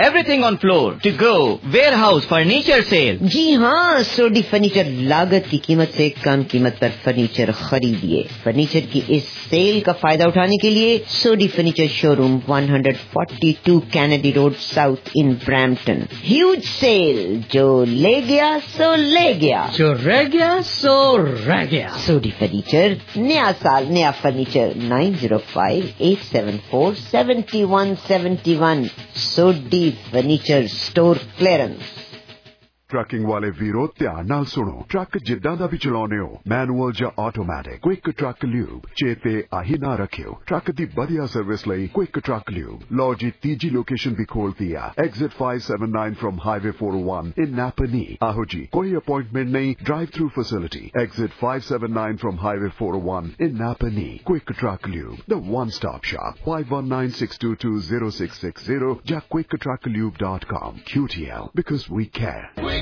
Everything on floor. To go. Warehouse furniture sale. जी हाँ, सोडी furniture लागत की कीमत से कम कीमत पर फर्नीचर खरीदिए। फर्नीचर की इस सेल का फायदा उठाने के लिए Sodhi furniture showroom 142 Kennedy road south in Brampton. Huge sale, जो ले गया सो ले गया, जो रह गया सो रह गया। सोडी फर्नीचर, नया साल नया furniture. 905-874-7171 Sodhi furniture store clearance. Trucking वाले वीरो ध्यान नाल सुनो। ट्रक जिद्दां दा भी चलाउने हो, मैनुअल या ऑटोमैटिक, क्विक ट्रक ल्यूब चेते आही ना रखियो। ट्रक दी बढ़िया सर्विस लई क्विक ट्रक ल्यूब। लो जी तीजी लोकेशन भी खोल दिया, exit 579 from highway 401 in Napanee. आहो जी, कोई अपॉइंटमेंट नहीं, drive through facility. Exit 579 from highway 401 in Napanee. Quick truck lube, the one stop shop. 5196220660 या quicktrucklube.com। QTL, because we care.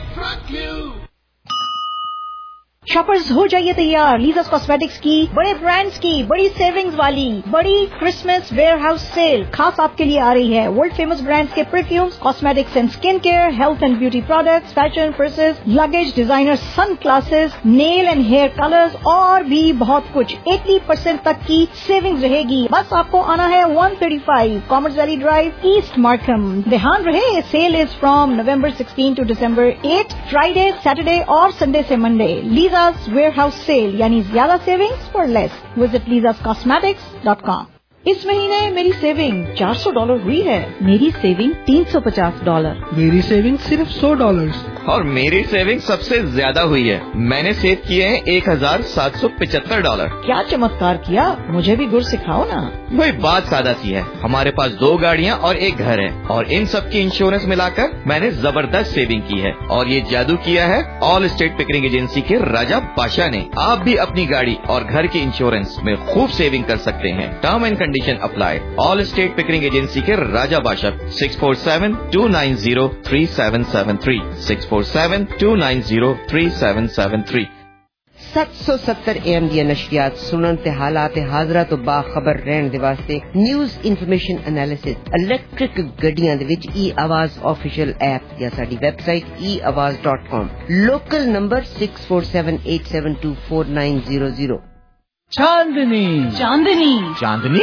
Shoppers हो जाइए तैयार, लीज़ास कॉस्मेटिक्स की बड़े ब्रांड्स की बड़ी सेविंग्स वाली बड़ी क्रिसमस वेयरहाउस सेल खास आपके लिए आ रही है। वर्ल्ड फेमस ब्रांड्स के perfumes, cosmetics and skin care, health and beauty products, fashion purses, luggage, designer sun glasses, nail and hair colours और भी बहुत कुछ। 80% तक की सेविंग्स रहेगी। बस आपको आना है 135 commerce valley drive, east Markham. ध्यान रहे, sale is from November 16 to December 8, Friday, Saturday और संडे से मंडे। Warehouse sale यानी ज्यादा savings for less. Visit lizascosmetics.com। इस महीने मेरी सेविंग $400 हुई है। मेरी सेविंग $350। मेरी सेविंग सिर्फ $100। और मेरी सेविंग सबसे ज्यादा हुई है। मैंने सेव किए हैं $1775। क्या चमत्कार किया, मुझे भी गुर सिखाओ ना। वही बात सादा सी है। हमारे पास 2 गाड़ियाँ और 1 घर है और इन सब की इंश्योरेंस मिलाकर मैंने जबरदस्त सेविंग की है। और ये जादू किया है ऑल स्टेट पिकरिंग एजेंसी के राजा बादशाह ने। आप भी अपनी गाड़ी और घर के इंश्योरेंस में खूब सेविंग कर सकते हैं। Term and condition apply. All state Pickering agency के राजा बादशाह। 647-290-3773 647-290-3773। 770 AM नशरियात सुनन ते हालात हाजरा तो बाखबर रहन दे वास्ते न्यूज़ इन्फॉर्मेशन एनालिसिस इलेक्ट्रिक गड्डियां दे विच ई आवाज ऑफिशियल ऐप या साडी website eawaz.com। Local number 6478724900। Chandni Chandni Chandni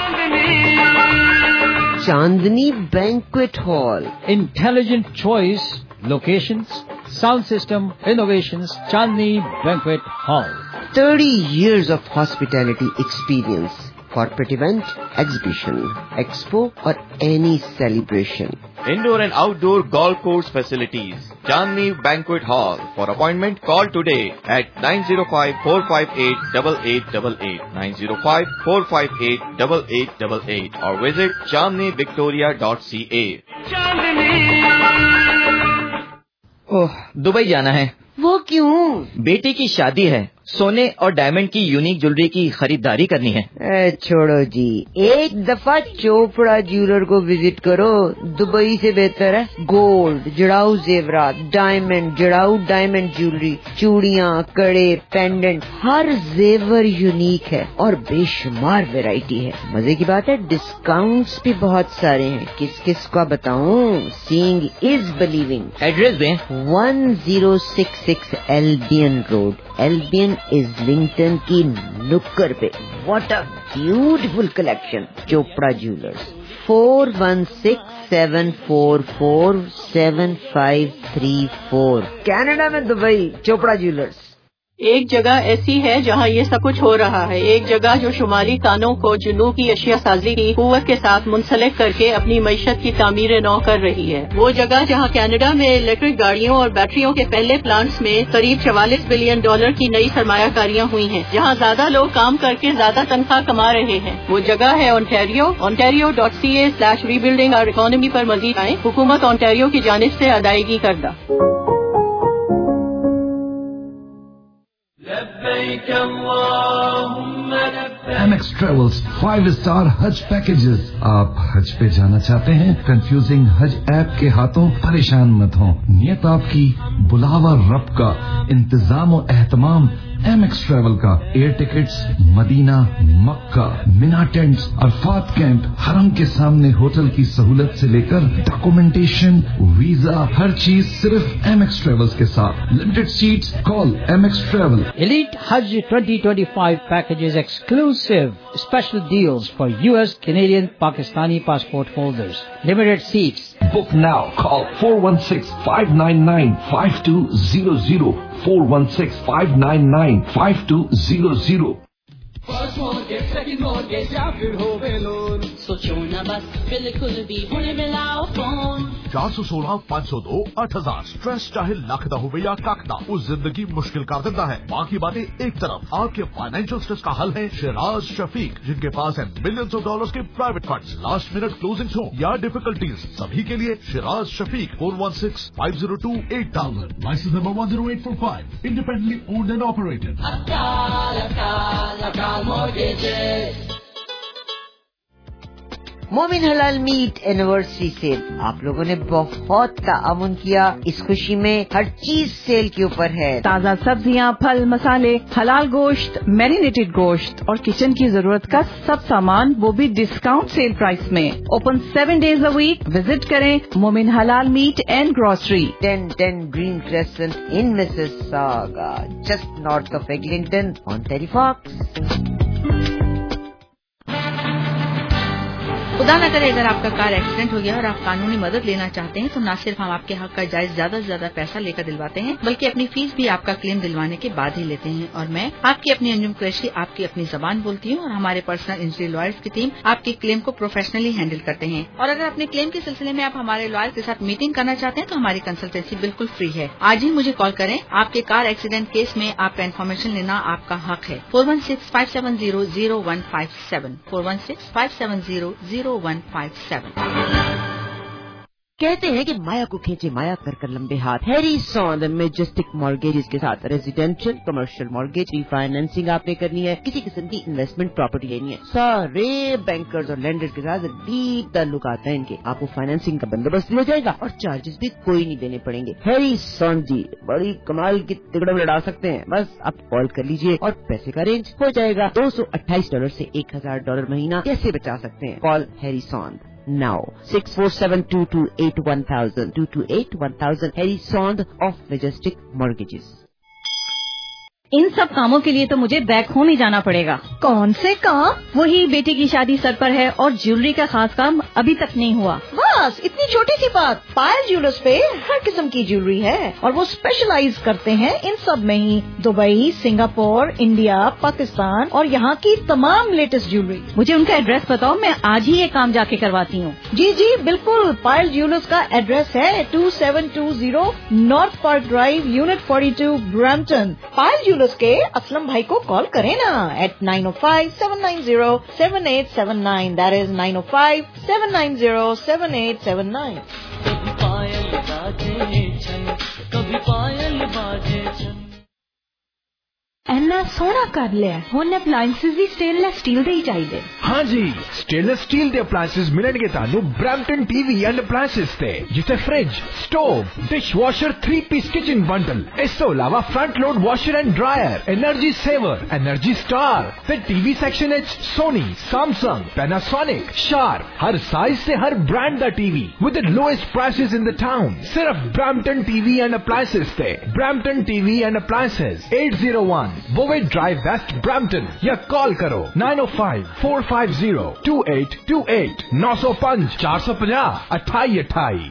Chandni banquet hall. Intelligent choice, locations, sound system, innovations, Chandni banquet hall. 30 years of hospitality experience. Corporate event, exhibition, expo or any celebration. Indoor and outdoor golf course facilities. Chandni Banquet Hall. For appointment, call today at 905-458-8888, 905-458-8888 or visit chandnivictoria.ca. ओह, Dubai जाना है। वो क्यों? बेटी की शादी है, सोने और डायमंड की यूनिक ज्वेलरी की खरीदारी करनी है। छोड़ो जी, एक दफा चोपड़ा ज्वेलर को विजिट करो, दुबई से बेहतर है। गोल्ड, जड़ाऊ जेवरात, डायमंड, जड़ाऊ डायमंड ज्वेलरी, चूड़ियाँ, कड़े, पेंडेंट, हर जेवर यूनिक है और बेशुमार वैरायटी है। मजे की बात है, डिस्काउंट्स भी बहुत सारे हैं। किस किस का बताऊँ? Seeing is believing. एड्रेस दें। 1066 एल्बियन रोड, एल्बियन इस्लिंगटन की नुक्कड़ पे। What a beautiful collection. Chopra jewellers. 4167447534। Canada में दुबई, चोपड़ा ज्वेलर्स। एक जगह ऐसी है जहाँ ये सब कुछ हो रहा है। एक जगह जो शुमाली कानों को जुनूब की अशिया साजी की कुव्वत के साथ मुंसलिक करके अपनी मईशत की तामीर नौ कर रही है। वो जगह जहाँ कनाडा में इलेक्ट्रिक गाड़ियों और बैटरियों के पहले प्लांट्स में करीब $44 बिलियन की नई सरमायाकारियाँ हुई हैं, जहाँ ज्यादा लोग काम करके ज्यादा तनख्वाह कमा रहे हैं। वो जगह है ओंटारियो। ontario.ca/rebuilding our economy पर मजीद आए। हुकूमत ओंटारियो की जानिब से अदायगी करदा। Amex Travels 5-star हज पैकेजेस। आप हज पे जाना चाहते हैं? कंफ्यूजिंग हज ऐप के हाथों परेशान मत हों। नियत आपकी, बुलावा रब का, इंतजाम और एहतमाम एमएक्स ट्रैवल का air tickets, Medina, Mecca, Mina tents, Arafat camp, हरम के सामने होटल की सहूलत से लेकर डॉक्यूमेंटेशन, वीजा, हर चीज सिर्फ एमएक्स ट्रैवल्स के साथ। Limited seats, call MX travel. Elite Hajj 2025 packages exclusive special deals for US, Canadian, Pakistani passport holders. Limited seats. Book now. Call 416-599-5200. 416-599-5200. First mortgage, second mortgage या फिर होवे लोन, सोचो ना बस बिल्कुल भी हुने मिलाओ फोन। 416-502-8000। स्ट्रेस चाहे लाख दा होवे या काख दा, उस जिंदगी मुश्किल कर देता है। बाकी बातें एक तरफ, आपके फाइनेंशियल स्ट्रेस का हल है शिराज शफीक, जिनके पास है मिलियंस ऑफ डॉलर्स के private funds. Last minute closing हो या डिफिकल्टीज, सभी के लिए Shiraz Shafiq. 416-502-8000। Licence number 10845। Independently owned and operated. Momin halal meet anniversary cell आप लोगों ने बहुत ताअवुन किया। इस खुशी में हर चीज सेल के ऊपर है। ताज़ा सब्जियां, फल, मसाले, हलाल गोश्त, मैरिनेटेड गोश्त और किचन की जरूरत का सब सामान, वो भी डिस्काउंट सेल प्राइस में। Open 7 days a week। Visit करें Momin halal meat and grocery, 1010 Green Crescent in Mississauga, just north of Eglinton on Terry Fox। खुदा न करे अगर आपका कार एक्सीडेंट हो गया और आप कानूनी मदद लेना चाहते हैं तो न सिर्फ हम आपके हक का जायज ज्यादा से ज्यादा पैसा लेकर दिलवाते हैं, बल्कि अपनी फीस भी आपका क्लेम दिलवाने के बाद ही लेते हैं। और मैं आपकी अपनी अंजुम कुरैशी आपकी अपनी जबान बोलती हूँ और हमारे पर्सनल इंजरी लॉयर्स की टीम आपके क्लेम को प्रोफेशनली हैंडल करते हैं। और अगर अपने क्लेम के सिलसिले में आप हमारे लॉयर के साथ मीटिंग करना चाहते हैं तो हमारी कंसल्टेंसी बिल्कुल फ्री है। आज ही मुझे कॉल करें। आपके कार एक्सीडेंट केस में आपका इन्फॉर्मेशन लेना आपका हक है। 416-570-0157 416-570-0157। कहते हैं कि माया को खींचे माया कर लंबे हाथ। हैरी सॉन्द मेजेस्टिक मॉर्गेजेस के साथ रेजिडेंशियल कमर्शियल मॉर्गेज रीफाइनेंसिंग आपने करनी है, किसी किस्म की इन्वेस्टमेंट प्रॉपर्टी लेनी है, सारे बैंकर्स और लेंडर्स के साथ डीप ताल्लुक आता है इनके। आपको फाइनेंसिंग का बंदोबस्त हो जाएगा और चार्जेस भी कोई नहीं देने पड़ेंगे। हैरी सॉन्द जी बड़ी कमाल की तिगड़म लड़ा सकते हैं। बस आप कॉल कर लीजिए और पैसे का अरेंज हो जाएगा। $228 से $1000 महीना कैसे बचा सकते हैं? Call Harry Sond now 647-228-1000 228-1000 Harry Sond of Majestic Mortgages। इन सब कामों के लिए तो मुझे बैक होम ही जाना पड़ेगा। कौन से काम? वही बेटी की शादी सर पर है और ज्वेलरी का खास काम अभी तक नहीं हुआ। बस इतनी छोटी सी बात। पायल ज्वेलर्स पे हर किस्म की ज्वेलरी है और वो स्पेशलाइज करते हैं इन सब में ही। दुबई, सिंगापुर, इंडिया, पाकिस्तान और यहाँ की तमाम लेटेस्ट ज्वेलरी। मुझे उनका एड्रेस बताओ, मैं आज ही ये काम जाके करवाती हूँ। जी जी बिल्कुल। पायल ज्वेलर्स का एड्रेस है 2720 north park drive, unit 42, Brampton. Payal jewellers के असलम भाई को कॉल करें ना at 905-790-7879। That is 905-790-7879। कभी पायल बाजे छन, कभी पायल बाजे छन। ਇੰਨਾ ਸੋਹਣਾ ਕਰ ਲਿਆ। ਹੁਣ ਅਪਲਾਈਐਂਸਿਸ ਵੀ ਸਟੇਨਲੈਸ ਸਟੀਲ ਦੇ ਹੀ ਚਾਹੀਦੇ। हाँ जी, स्टेनलेस स्टील ਦੇ ਅਪਲਾਈਐਂਸਿਸ ਮਿਲਣਗੇ ਤੁਹਾਨੂੰ ਬ੍ਰੈਂਪਟਨ ਟੀਵੀ ਐਂਡ ਅਪਲਾਈਐਂਸਿਸ ਤੇ, ਜਿੱਥੇ fridge, stove, dishwasher 3-piece kitchen bundle, ਇਸ ਤੋਂ ਇਲਾਵਾ front load washer and dryer, energy saver, energy star ਤੇ ਟੀਵੀ ਸੈਕਸ਼ਨ ਵਿੱਚ ਸੋਨੀ, ਸੈਮਸੰਗ, ਪੈਨਾਸੋਨਿਕ, शार्प, हर साइज से हर ब्रांड ਦਾ TV with the lowest prices in the town। सिर्फ ब्रैम्पटन टीवी एंड अप्लायंसेस ਤੇ। ब्रैम्पटन टीवी एंड अप्लायंसेस 801 बोवे drive west Brampton या कॉल करो 905-450-2828 905-450-2828।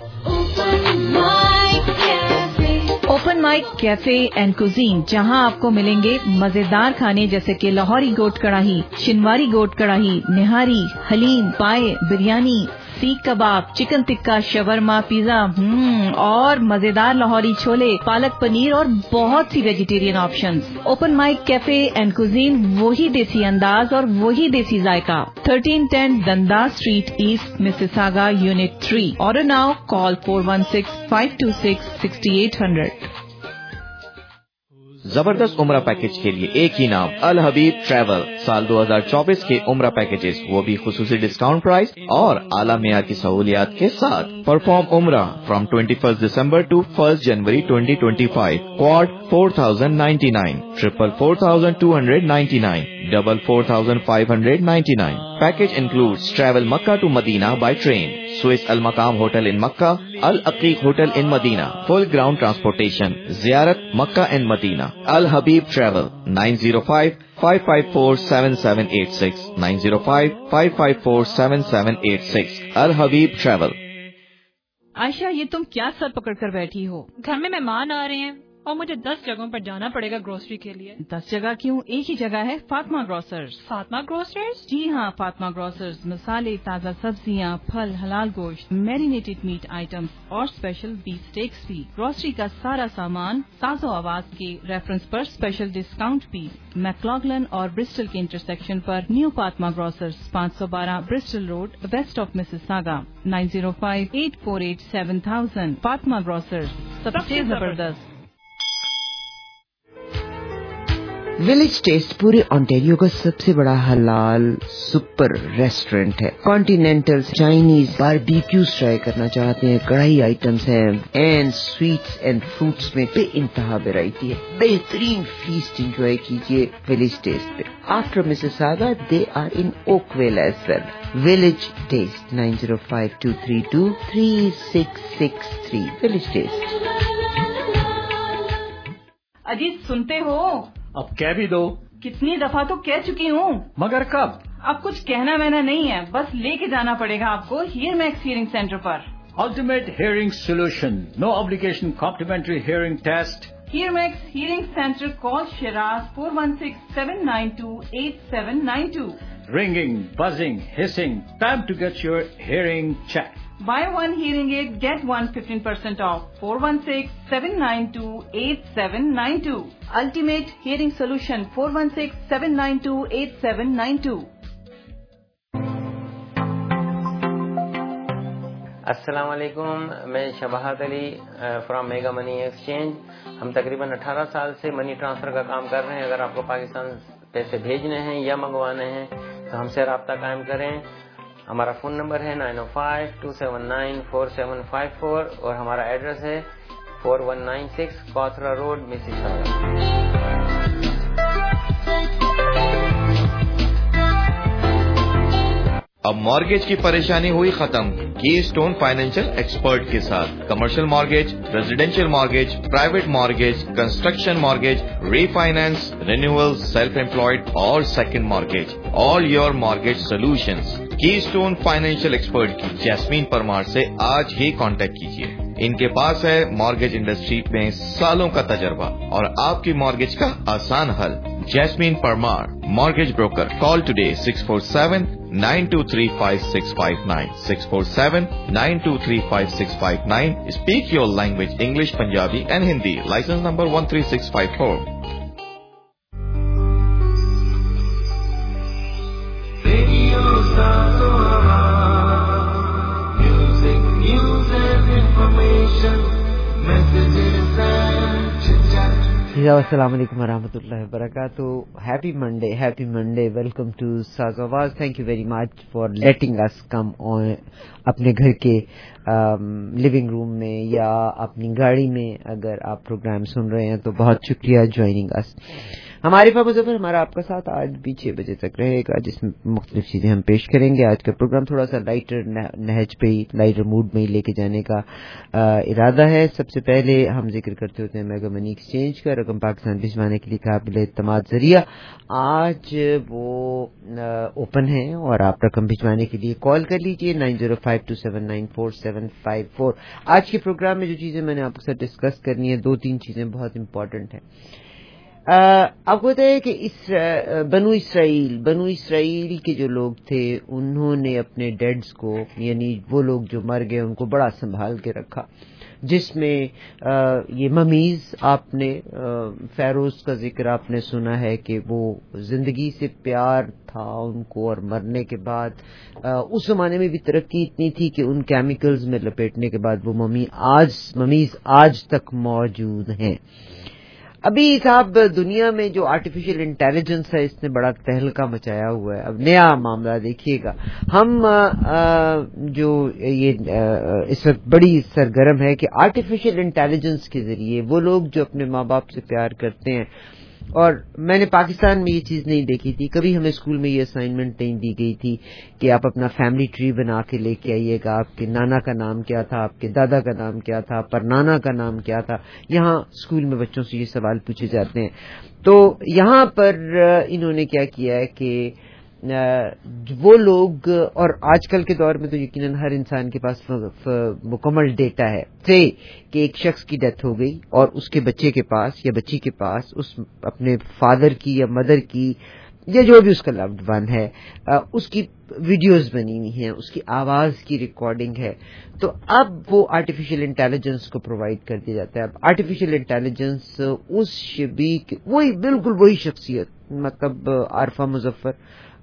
Open mic cafe and cuisine, जहां आपको मिलेंगे मजेदार खाने जैसे कि लाहौरी गोट कढ़ाई, शिनवारी गोट कढ़ाई, निहारी, haleem, paya, biryani, seekh kebab, chicken tikka, shawarma, pizza और मजेदार लाहौरी छोले, पालक पनीर और बहुत सी vegetarian options. Open mic cafe and cuisine, वही देसी अंदाज और वही देसी जायका। 1310 Dundas street east, Mississauga, unit 3। Order now, call 416-526-6800। जबरदस्त उम्रा पैकेज के लिए एक ही नाम, अल हबीब ट्रैवल। साल 2024 के उम्रा पैकेजेस, वो भी खुसूसी डिस्काउंट प्राइस और आला मियार की सहूलियात के साथ। Perform Umrah from 21st December to 1st January 2025. Quad 4,099, triple 4,299, double 4,599. Package includes travel Makkah to Medina by train, Swiss Al Maqam Hotel in Makkah, Al Aqiq Hotel in Medina, full ground transportation, Ziyarat Makkah and Medina. Al Habib Travel 905-554-7786, 905-554-7786. Al Habib Travel. Ayesha, ये तुम क्या sir पकड़ कर बैठी हो? घर में मेहमान आ रहे हैं और मुझे 10 जगहों पर जाना पड़ेगा ग्रोसरी के लिए। 10 जगह क्यों? एक ही जगह है, फातिमा ग्रोसर्स। फातिमा ग्रोसर्स? जी हाँ, फातिमा ग्रोसर्स मसाले, ताज़ा सब्जियाँ, फल, हलाल गोश्त, मैरिनेटेड मीट आइटम्स और स्पेशल बीफ स्टेक्स भी। ग्रोसरी का सारा सामान साजो आवाज के रेफरेंस पर स्पेशल डिस्काउंट भी। मैक्लॉगलन और ब्रिस्टल के इंटरसेक्शन पर new Fatima grocers, 512 Bristol road, west of Mississauga, 9058487000। Fatima grocers, सबसे जबरदस्त। विलेज टेस्ट पूरे ऑन्टेरियो का सबसे बड़ा हलाल सुपर रेस्टोरेंट है। कॉन्टिनेंटल, चाइनीज, बारबेक्यूज ट्राई करना चाहते हैं, कढ़ाई आइटम्स हैं, एंड स्वीट्स एंड फ्रूट्स में बेइंतहा वैरायटी है। बेहतरीन फीस्ट एंजॉय कीजिए विलेज टेस्ट पे। After Mississauga they are in Oakville as well. Village taste 9052323663। Village taste. Ajit, सुनते हो? अब कह भी दो। कितनी दफा तो कह चुकी हूँ। मगर कब? अब कुछ कहना वहना नहीं है, बस लेके जाना पड़ेगा आपको हियर मैक्स हियरिंग सेंटर पर। Ultimate Hearing Solution. No obligation complimentary hearing test. Hear Max Hearing Center. Call Shiraz 416-792-8792. Ringing, buzzing, hissing. Time to get your hearing checked. Buy one hearing aid, get one 15% off. 416-792-8792. Ultimate Hearing Solution. 416-792-8792. السلام علیکم، میں Shabahat Ali from mega money exchange. ہم تقریباً 18 سال سے money transfer کا کام کر رہے ہیں۔ اگر آپ کو پاکستان پیسے بھیجنے ہیں یا منگوانے ہیں تو ہم سے رابطہ قائم کریں۔ ہمارا فون نمبر ہے 905-279-4754 اور ہمارا ایڈریس ہے 4196 کوتھرا روڈ، مسیساگا۔ اب مارگیج کی پریشانی ہوئی ختم کی اسٹون فائنینشیل ایکسپرٹ کے ساتھ۔ Commercial mortgage, residential mortgage, private mortgage, construction mortgage, refinance, renewal, self employed اور second mortgage, all your mortgage solutions. Keystone financial expert کی جیسمین پرمار سے آج ہی کانٹیکٹ کیجیے۔ ان کے پاس ہے مارگیج انڈسٹری میں سالوں کا تجربہ اور آپ کی مارگیج کا آسان حل۔ Jasmine Parmar, mortgage broker. Call today 647-923-5659 647-923-5659۔ Speak your language English, Punjabi and Hindi. Licence number 13654۔ السلام علیکم ورحمۃ اللہ وبرکاتہ۔ Happy Monday, welcome to Saaz Awaz. Thank you very much for letting us come on اپنے گھر کے لیونگ روم میں یا اپنی گاڑی میں اگر آپ پروگرام سن رہے ہیں تو بہت شکریہ جوائننگ اس۔ ہمارے پاس مظفر ہمارا آپ کا ساتھ آج بھی 6 بجے تک رہے گا، جس میں مختلف چیزیں ہم پیش کریں گے۔ آج کا پروگرام تھوڑا سا لائٹر نہج پہ ہی، لائٹر موڈ میں ہی لے کے جانے کا ارادہ ہے۔ سب سے پہلے ہم ذکر کرتے ہوتے ہیں میگا منی ایکسچینج کا۔ رقم پاکستان بھجوانے کے لیے قابل اعتماد ذریعہ آج وہ اوپن ہے اور آپ رقم بھجوانے کے لیے کال کر لیجیے 9052794754۔ آج کے پروگرام میں جو چیزیں میں نے آپ کے ساتھ ڈسکس کرنی ہے، 2-3 چیزیں بہت امپورٹنٹ ہیں۔ آپ کو پتا ہے کہ بنو اسرائیل کے جو لوگ تھے انہوں نے اپنے ڈیڈز کو، یعنی وہ لوگ جو مر گئے، ان کو بڑا سنبھال کے رکھا، جس میں یہ ممیز، آپ نے فیروز کا ذکر آپ نے سنا ہے کہ وہ زندگی سے پیار تھا ان کو، اور مرنے کے بعد اس زمانے میں بھی ترقی اتنی تھی کہ ان کیمیکلز میں لپیٹنے کے بعد وہ ممیز آج تک موجود ہیں۔ ابھی صاحب دنیا میں جو آرٹیفیشل انٹیلیجنس ہے اس نے بڑا تہلکہ مچایا ہوا ہے. اب نیا معاملہ دیکھیے گا, ہم جو یہ اس وقت بڑی سرگرم ہے کہ آرٹیفیشل انٹیلیجنس کے ذریعے وہ لوگ جو اپنے ماں باپ سے پیار کرتے ہیں, اور میں نے پاکستان میں یہ چیز نہیں دیکھی تھی کبھی, ہمیں اسکول میں یہ اسائنمنٹ نہیں دی گئی تھی کہ آپ اپنا فیملی ٹری بنا کے لے کے آئیے گا, آپ کے نانا کا نام کیا تھا, آپ کے دادا کا نام کیا تھا, پر نانا کا نام کیا تھا. یہاں اسکول میں بچوں سے یہ سوال پوچھے جاتے ہیں. تو یہاں پر انہوں نے کیا کیا ہے کہ وہ لوگ, اور آج کل کے دور میں تو یقیناً ہر انسان کے پاس مکمل ڈیٹا ہے سے کہ ایک شخص کی ڈیتھ ہو گئی اور اس کے بچے کے پاس یا بچی کے پاس اس اپنے فادر کی یا مدر کی یا جو بھی اس کا لوڈ ون ہے اس کی ویڈیوز بنی ہوئی ہیں, اس کی آواز کی ریکارڈنگ ہے. تو اب وہ آرٹیفیشل انٹیلیجنس کو پرووائڈ کر دیا جاتا ہے. اب آرٹیفیشل انٹیلیجنس اس شبیہ وہی بالکل وہی شخصیت مطلب عارفہ مظفر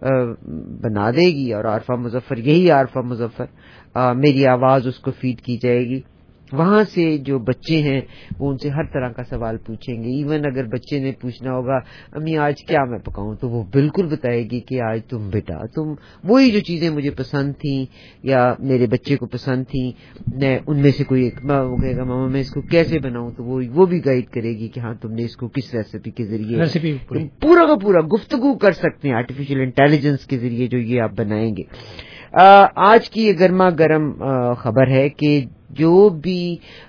بنا دے گی, اور عارفہ مظفر یہی عارفہ مظفر, میری آواز اس کو فیڈ کی جائے گی. وہاں سے جو بچے ہیں وہ ان سے ہر طرح کا سوال پوچھیں گے. ایون اگر بچے نے پوچھنا ہوگا امی آج کیا میں پکاؤں, تو وہ بالکل بتائے گی کہ آج تم وہی جو چیزیں مجھے پسند تھیں یا میرے بچے کو پسند تھیں ان میں سے کوئی ایک, وہ کہے گا ماما میں اس کو کیسے بناؤں, تو وہ بھی گائیڈ کرے گی کہ ہاں تم نے اس کو کس ریسیپی کے ذریعے پورا کا پورا گفتگو کر سکتے ہیں آرٹیفیشل انٹیلیجنس کے ذریعے جو یہ آپ بنائیں گے. آج کی یہ گرما گرم خبر ہے کہ جو بھی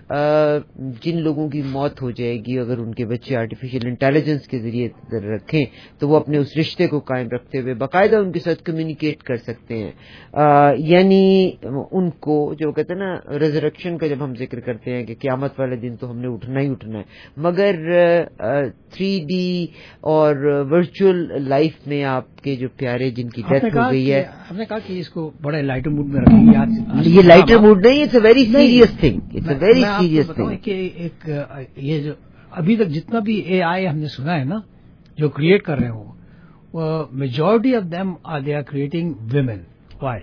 جن لوگوں کی موت ہو جائے گی اگر ان کے بچے آرٹیفیشل انٹیلیجنس کے ذریعے رکھیں تو وہ اپنے اس رشتے کو قائم رکھتے ہوئے باقاعدہ ان کے ساتھ کمیونیکیٹ کر سکتے ہیں. یعنی ان کو جو کہتے ہیں نا ریزریکشن کا جب ہم ذکر کرتے ہیں کہ قیامت والے دن تو ہم نے اٹھنا ہی اٹھنا ہے, مگر 3D اور ورچوئل لائف میں آپ کے جو پیارے جن کی ڈیتھ ہو گئی ہے, ہم نے کہا کہ اس کو بڑے لائٹر موڈ میں رکھیں گے. یہ لائٹر موڈ نہیں, it's a very serious thing, it's a very serious thing. کہ ایک یہ جو ابھی تک جتنا بھی اے آئی ہم نے سنا ہے نا جو کریٹ کر رہے ہوں, majority of them are they are creating women. Why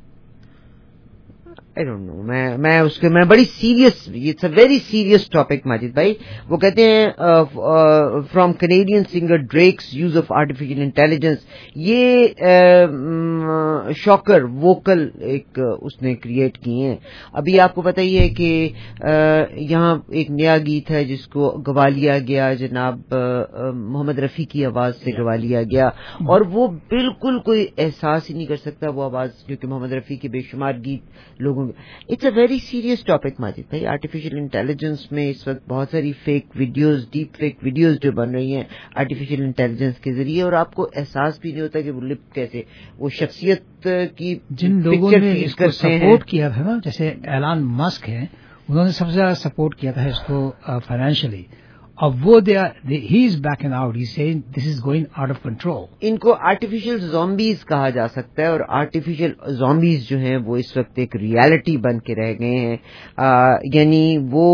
I don't know. میں بڑی serious, it's a very serious topic Majid بھائی. وہ کہتے ہیں from Canadian singer Drake's use of artificial intelligence, یہ شاکر ووکل ایک اس نے کریٹ کیے ہیں. ابھی آپ کو پتہ ہی ہے کہ یہاں ایک نیا گیت ہے جس کو گوا لیا گیا جناب محمد رفیع کی آواز سے گوا لیا گیا, اور وہ بالکل کوئی احساس ہی نہیں کر سکتا وہ آواز, کیونکہ محمد رفیع کے بے شمار گیت لوگوں. It's a very serious topic Majid بھائی. آرٹیفیشل انٹیلیجنس میں اس وقت بہت ساری fake videos, deep fake videos جو بن رہی ہیں آرٹیفیشل انٹیلیجنس کے ذریعے, اور آپ کو احساس بھی نہیں ہوتا کہ وہ لپ کیسے وہ شخصیت کی جن لوگوں نے اس کو سپورٹ کیا تھا نا, جیسے ایلان مسک ہے, انہوں نے سب سے زیادہ سپورٹ کیا تھا اس کو فائنینشلی. اب وہ he is backing out, he saying this is going out of control. ان کو آرٹیفیشل زومبیز کہا جا سکتا ہے, اور آرٹیفیشل زومبیز جو ہیں وہ اس وقت ایک ریالٹی بن کے رہ گئے ہیں. یعنی وہ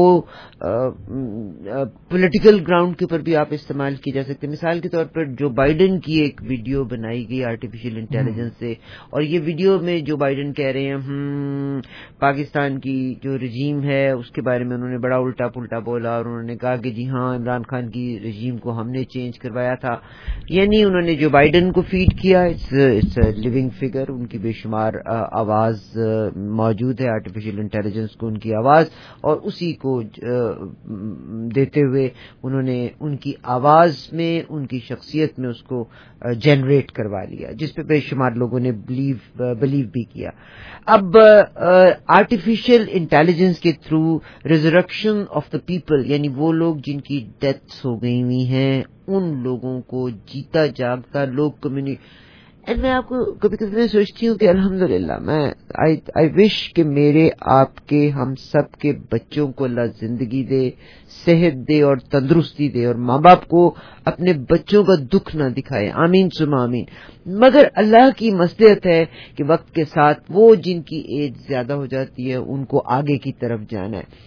پولیٹیکل گراؤنڈ کے اوپر بھی آپ استعمال کی جا سکتے ہیں. مثال کے طور پر جو بائیڈن کی ایک ویڈیو بنائی گئی آرٹیفیشل انٹیلیجنس سے, اور یہ ویڈیو میں جو بائیڈن کہہ رہے ہیں پاکستان کی جو رجیم ہے اس کے بارے میں انہوں نے بڑا الٹا پلٹا بولا, اور انہوں نے کہا کہ جی ہاں عمران خان کی رجیم کو ہم نے چینج کروایا تھا. یعنی انہوں نے جو بائیڈن کو فیڈ کیا, اٹس اے لیونگ فگر, ان کی بے شمار آواز موجود ہے آرٹیفیشل انٹیلیجنس کو, ان کی آواز, اور اسی کو دیتے ہوئے انہوں نے ان کی آواز میں ان کی شخصیت میں اس کو جنریٹ کروا لیا, جس پہ بے شمار لوگوں نے بلیو بھی کیا. اب آرٹیفیشل انٹیلیجنس کے through resurrection of the people, یعنی وہ لوگ جن کی ڈیتھس ہو گئی ہوئی ہیں ان لوگوں کو جیتا جاگتا لوگ میں آپ کو کبھی کبھی میں سوچتی ہوں کہ الحمدللہ میں آئی وش کہ میرے آپ کے ہم سب کے بچوں کو اللہ زندگی دے, صحت دے اور تندرستی دے, اور ماں باپ کو اپنے بچوں کا دکھ نہ دکھائے, آمین ثم آمین. مگر اللہ کی مصلحت ہے کہ وقت کے ساتھ وہ جن کی ایج زیادہ ہو جاتی ہے ان کو آگے کی طرف جانا ہے.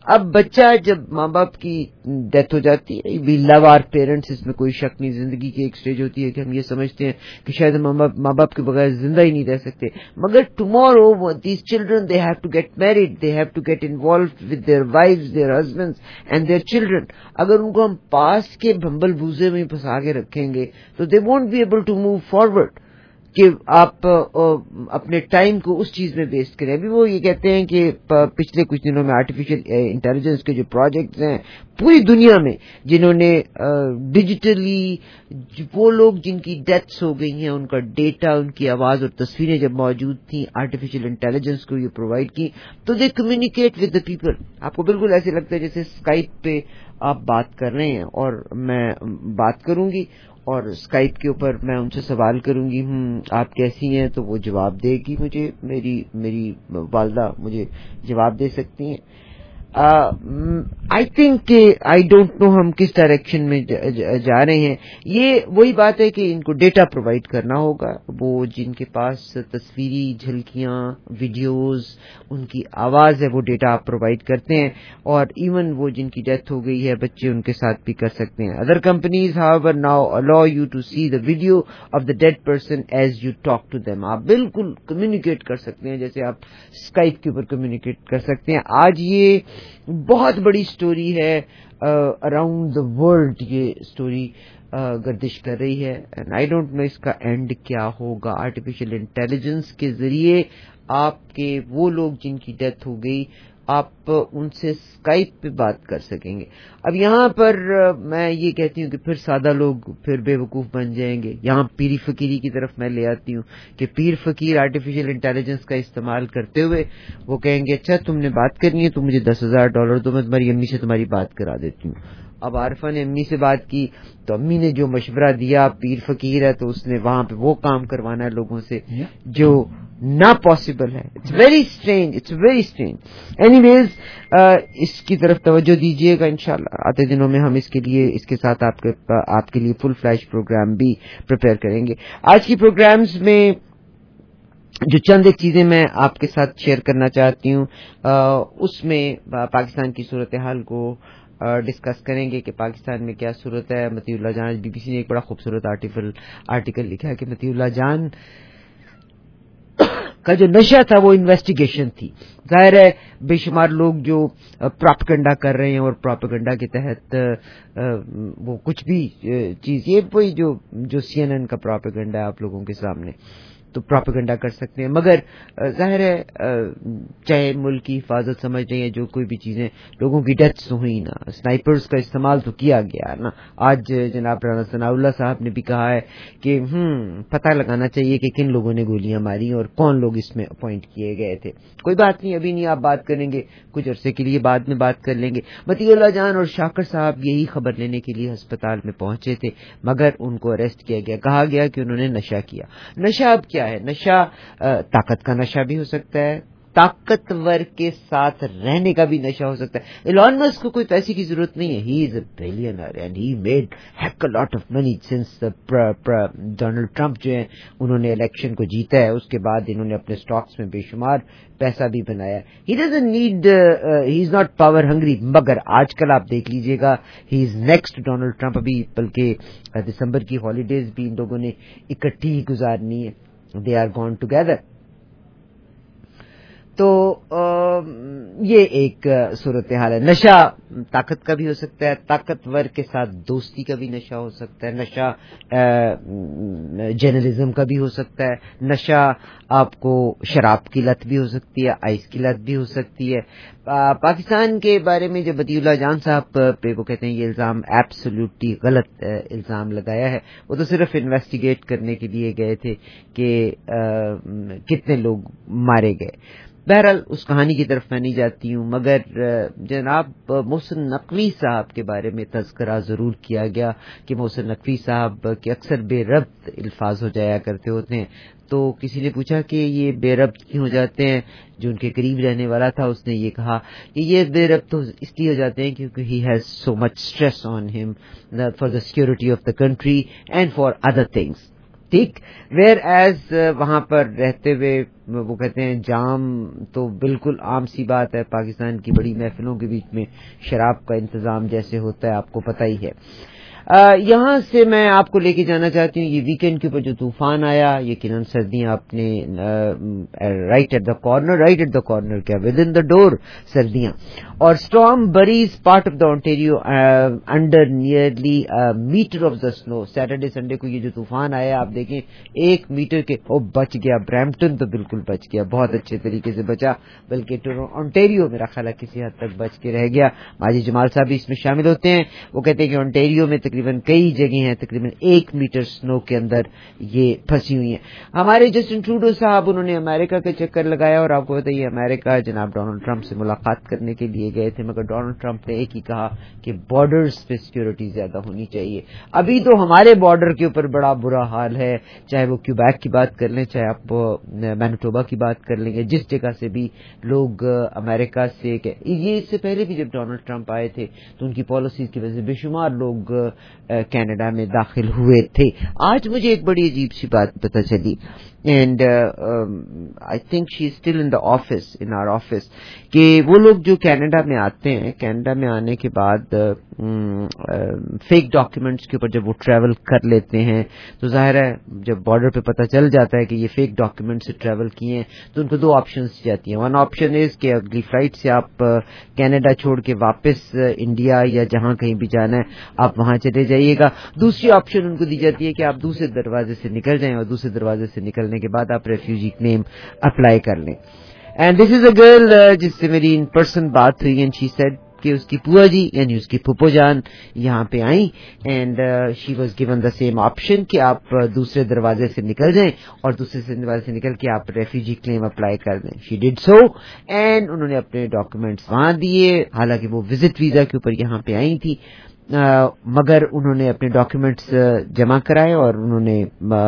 اب بچہ جب ماں باپ کی ڈیتھ ہو جاتی ہے, وی لو آور پیرنٹس, اس میں کوئی شک نہیں, زندگی کی ایک سٹیج ہوتی ہے کہ ہم یہ سمجھتے ہیں کہ شاید ماں باپ کے بغیر زندہ ہی نہیں رہ سکتے, مگر tomorrow these children they have to get married, they have to get involved with their wives, their husbands and their children. اگر ان کو ہم پاس کے بھمبل بوزے میں پھنسا کے رکھیں گے تو they won't be able to move forward کہ آپ اپنے ٹائم کو اس چیز میں ویسٹ کریں. ابھی وہ یہ کہتے ہیں کہ پچھلے کچھ دنوں میں آرٹیفیشل انٹیلیجنس کے جو پروجیکٹس ہیں پوری دنیا میں, جنہوں نے ڈیجیٹلی وہ لوگ جن کی ڈیتھس ہو گئی ہیں ان کا ڈیٹا, ان کی آواز اور تصویریں جب موجود تھیں آرٹیفیشل انٹیلیجنس کو یہ پرووائڈ کی, تو they communicate with the people. آپ کو بالکل ایسے لگتا ہے جیسے اسکائپ پہ آپ بات کر رہے ہیں اور میں بات کروں گی اور اسکائپ کے اوپر میں ان سے سوال کروں گی آپ کیسی ہیں, تو وہ جواب دے گی مجھے, میری والدہ مجھے جواب دے سکتی ہیں. آئی تھنک کہ آئی ڈونٹ نو ہم کس ڈائریکشن میں جا رہے ہیں. یہ وہی بات ہے کہ ان کو ڈیٹا پرووائڈ کرنا ہوگا, وہ جن کے پاس تصویری جھلکیاں, ویڈیوز, ان کی آواز ہے, وہ ڈیٹا آپ پرووائڈ کرتے ہیں, اور ایون وہ جن کی ڈیتھ ہو گئی ہے بچے ان کے ساتھ بھی کر سکتے ہیں. Other companies however now allow you to see the video of the dead person as you talk to them. آپ بالکل کمیونیکیٹ کر سکتے ہیں جیسے آپ اسکائپ کے اوپر کمیونیکیٹ کر سکتے ہیں. آج یہ بہت بڑی سٹوری ہے, اراؤنڈ دا ورلڈ یہ سٹوری گردش کر رہی ہے, اینڈ آئی ڈونٹ نو اس کا اینڈ کیا ہوگا. آرٹیفیشل انٹیلیجنس کے ذریعے آپ کے وہ لوگ جن کی ڈیتھ ہو گئی آپ ان سے اسکائپ پہ بات کر سکیں گے. اب یہاں پر میں یہ کہتی ہوں کہ پھر سادہ لوگ پھر بے وقوف بن جائیں گے. یہاں پیری فقیری کی طرف میں لے آتی ہوں کہ پیر فقیر آرٹیفیشل انٹیلیجنس کا استعمال کرتے ہوئے وہ کہیں گے اچھا تم نے بات کرنی ہے تو مجھے $10,000 دو, میں تمہاری امی سے تمہاری بات کرا دیتی ہوں. اب عارفہ نے امی سے بات کی تو امی نے جو مشورہ دیا, پیر فقیر ہے تو اس نے وہاں پہ وہ کام کروانا ہے لوگوں سے جو نا پاسبل ہے. It's very strange, it's very strange. Anyways اس کی طرف توجہ دیجیے گا, انشاءاللہ آتے دنوں میں ہم اس کے ساتھ آپ کے لیے فل فلیش پروگرام بھی پریپیئر کریں گے. آج کی پروگرامز میں جو چند ایک چیزیں میں آپ کے ساتھ شیئر کرنا چاہتی ہوں, اس میں پاکستان کی صورتحال کو ڈسکس کریں گے کہ پاکستان میں کیا صورت ہے. مطیع اللہ جان, بی بی سی نے ایک بڑا خوبصورت آرٹیکل لکھا ہے کہ مطیع اللہ جان کا جو نشہ تھا وہ انویسٹیگیشن تھی. ظاہر ہے بے شمار لوگ جو پراپیگنڈا کر رہے ہیں اور پراپیگنڈا کے تحت وہ کچھ بھی چیز, یہ وہی جو سی این این کا پراپیگنڈا ہے آپ لوگوں کے سامنے, تو پراپیگنڈا کر سکتے ہیں. مگر ظاہر ہے چاہے ملک کی حفاظت سمجھ رہے ہیں جو کوئی بھی چیزیں, لوگوں کی ڈیتھس تو ہوئی نا, سنائپرز کا استعمال تو کیا گیا نا. آج جناب رانا ثناء اللہ صاحب نے بھی کہا ہے کہ پتہ لگانا چاہیے کہ کن لوگوں نے گولیاں ماری اور کون لوگ اس میں اپوائنٹ کیے گئے تھے. کوئی بات نہیں, ابھی نہیں آپ بات کریں گے, کچھ عرصے کے لیے بعد میں بات کر لیں گے. مطیع اللہ جان اور شاکر صاحب یہی خبر لینے کے لیے ہسپتال میں پہنچے تھے, مگر ان کو اریسٹ کیا گیا. کہا گیا کہ انہوں نے نشہ کیا. نشہ اب کیا ہے؟ نشہ طاقت کا نشہ بھی ہو سکتا ہے, طاقتور کے ساتھ رہنے کا بھی نشہ ہو سکتا ہے. ایلون مسک کو کوئی پیسے کی ضرورت نہیں ہے, he is a billionaire and he made heck a lot of money since Donald Trump جو ہیں انہوں نے الیکشن کو جیتا ہے, اس کے بعد انہوں نے اپنے سٹاکس میں بے شمار پیسہ بھی بنایا. He doesn't need, he is not power hungry. مگر آج کل آپ دیکھ لیجئے گا he is next Donald Trump. ابھی بلکہ دسمبر کی ہالیڈیز بھی ان لوگوں نے اکٹھی ہی گزارنی ہے, they are gone together. تو یہ ایک صورتحال ہے. نشہ طاقت کا بھی ہو سکتا ہے, طاقتور کے ساتھ دوستی کا بھی نشہ ہو سکتا ہے, نشہ جرنلزم کا بھی ہو سکتا ہے, نشہ آپ کو شراب کی لت بھی ہو سکتی ہے, آئس کی لت بھی ہو سکتی ہے. پاکستان کے بارے میں جو مطیع اللہ جان صاحب پہ وہ کہتے ہیں یہ الزام ایبسولوٹلی غلط الزام لگایا ہے, وہ تو صرف انویسٹیگیٹ کرنے کے لیے گئے تھے کہ کتنے لوگ مارے گئے. بہرحال اس کہانی کی طرف میں نہیں جاتی ہوں, مگر جناب محسن نقوی صاحب کے بارے میں تذکرہ ضرور کیا گیا کہ محسن نقوی صاحب کے اکثر بے ربط الفاظ ہو جایا کرتے ہوتے ہیں. تو کسی نے پوچھا کہ یہ بے ربط کیوں ہو جاتے ہیں؟ جو ان کے قریب رہنے والا تھا اس نے یہ کہا کہ یہ بے ربط تو اس لیے ہو جاتے ہیں کیونکہ he has so much stress on ہم for the security of the country and for other things. ٹھیک. ویئر ایز وہاں پر رہتے ہوئے وہ کہتے ہیں جام تو بالکل عام سی بات ہے. پاکستان کی بڑی محفلوں کے بیچ میں شراب کا انتظام جیسے ہوتا ہے آپ کو پتہ ہی ہے. یہاں سے میں آپ کو لے کے جانا چاہتی ہوں یہ ویکینڈ کے اوپر جو طوفان آیا. یقیناً سردیاں آپ نے رائٹ ایٹ دا کارنر کیا ود ان دا ڈور سردیاں. اور storm breeze part of the Ontario under nearly metre of the snow. Saturday Sunday کو یہ جو طوفان آیا آپ دیکھیں 1 میٹر کے بچ گیا. برامپٹن تو بالکل بچ گیا, بہت اچھے طریقے سے بچا, بلکہ اونٹیریو میرا خیال ہے کسی حد تک بچ کے رہ گیا. ماجد جمال صاحب بھی اس میں شامل ہوتے ہیں. وہ کہتے ہیں کہ اونٹیریو میں تقریباً کئی جگہیں ہیں تقریباً 1 میٹر سنو کے اندر یہ پھنسی ہوئی ہیں. ہمارے جسٹن ٹروڈو صاحب انہوں نے امریکہ کا چکر لگایا اور آپ کو بتائیے امریکہ جناب ڈونلڈ ٹرمپ سے ملاقات کرنے کے لیے گئے تھے, مگر ڈونلڈ ٹرمپ نے ایک ہی کہا کہ بارڈرز پہ سیکورٹی زیادہ ہونی چاہیے. ابھی تو ہمارے بارڈر کے اوپر بڑا برا حال ہے, چاہے وہ کیوبیک کی بات کر لیں, چاہے آپ مینیٹوبا کی بات کر لیں گے, جس جگہ سے بھی لوگ امریکہ سے, یہ اس سے پہلے بھی جب ڈونلڈ ٹرمپ آئے تھے تو ان کی پالیسیز کی وجہ سے بے شمار لوگ کینیڈا میں داخل ہوئے تھے. آج مجھے ایک بڑی عجیب سی بات پتہ چلی, and I think she is still in the office, in our office, کہ وہ لوگ جو کینیڈا میں آتے ہیں, کینیڈا میں آنے کے بعد فیک ڈاکیومنٹس کے اوپر جب وہ ٹریول کر لیتے ہیں تو ظاہر ہے جب بارڈر پہ پتہ چل جاتا ہے کہ یہ فیک ڈاکیومنٹ سے ٹریول کیے ہیں تو ان کو 2 آپشنز دی جاتی ہیں. ون آپشن از کہ اگلی فلائٹ سے آپ کینیڈا چھوڑ کے واپس انڈیا یا جہاں کہیں بھی جانا ہے آپ وہاں چلے جائیے گا. دوسری آپشن ان کو دی جاتی ہے کہ آپ دوسرے دروازے سے نکل جائیں اور دوسرے دروازے سے نکلنے کے بعد آپ ریفیوجی کلیم اپلائی کر لیں. And this is a girl جس سے میری ان پرسن بات ہوئی, اینڈ شی سیڈ کہ اس کی پوا جی یعنی اس کی پھپھو جان یہاں پہ آئیں, and she was given the same option کہ آپ دوسرے دروازے سے نکل جائیں اور دوسرے دروازے سے نکل کے آپ ریفیوجی کلیم اپلائی کر دیں. شی ڈڈ سو, اینڈ انہوں نے اپنے ڈاکیومنٹس وہاں دیے, حالانکہ وہ وزٹ ویزا کے اوپر یہاں پہ آئی تھی, مگر انہوں نے اپنے ڈاکیومنٹس جمع کرائے اور انہوں نے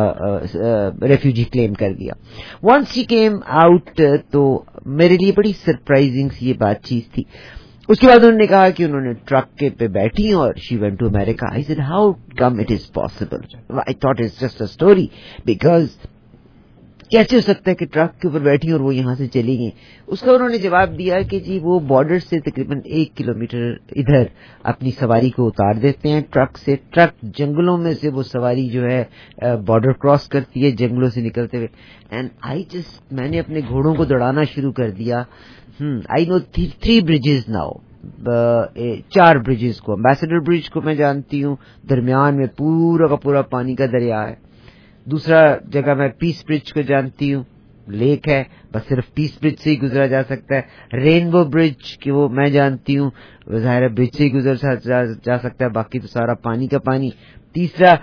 ریفیوجی کلیم کر دیا. ونس ہی کیم آؤٹ تو میرے لیے بڑی سرپرائزنگ سی یہ بات چیز تھی. اس کے بعد انہوں نے کہا کہ انہوں نے ٹرک کے پہ بیٹھی اور she went to America. I said how come it is possible. I thought it's just a story, because کیسے ہو سکتا ہے کہ ٹرک کے اوپر بیٹھی اور وہ یہاں سے چلی گئی. اس کا انہوں نے جواب دیا کہ جی وہ بارڈر سے تقریباً 1 کلومیٹر ادھر اپنی سواری کو اتار دیتے ہیں ٹرک سے. ٹرک جنگلوں میں سے وہ سواری جو ہے بارڈر کراس کرتی ہے جنگلوں سے نکلتے ہوئے. اینڈ میں نے اپنے گھوڑوں کو دوڑانا شروع کر دیا. I know 3 bridges now, 4 bridges کو. ایمبیسڈر برج کو میں جانتی ہوں, درمیان میں پورا کا پورا پانی کا دریا ہے. دوسرا جگہ میں پیس برج کو جانتی ہوں, لیک ہے, بس صرف پیس برج سے ہی گزرا جا سکتا ہے. رینبو برج کہ وہ میں جانتی ہوں ظاہر برج سے ہی گزر جا سکتا ہے, باقی تو سارا پانی کا پانی. تیسرا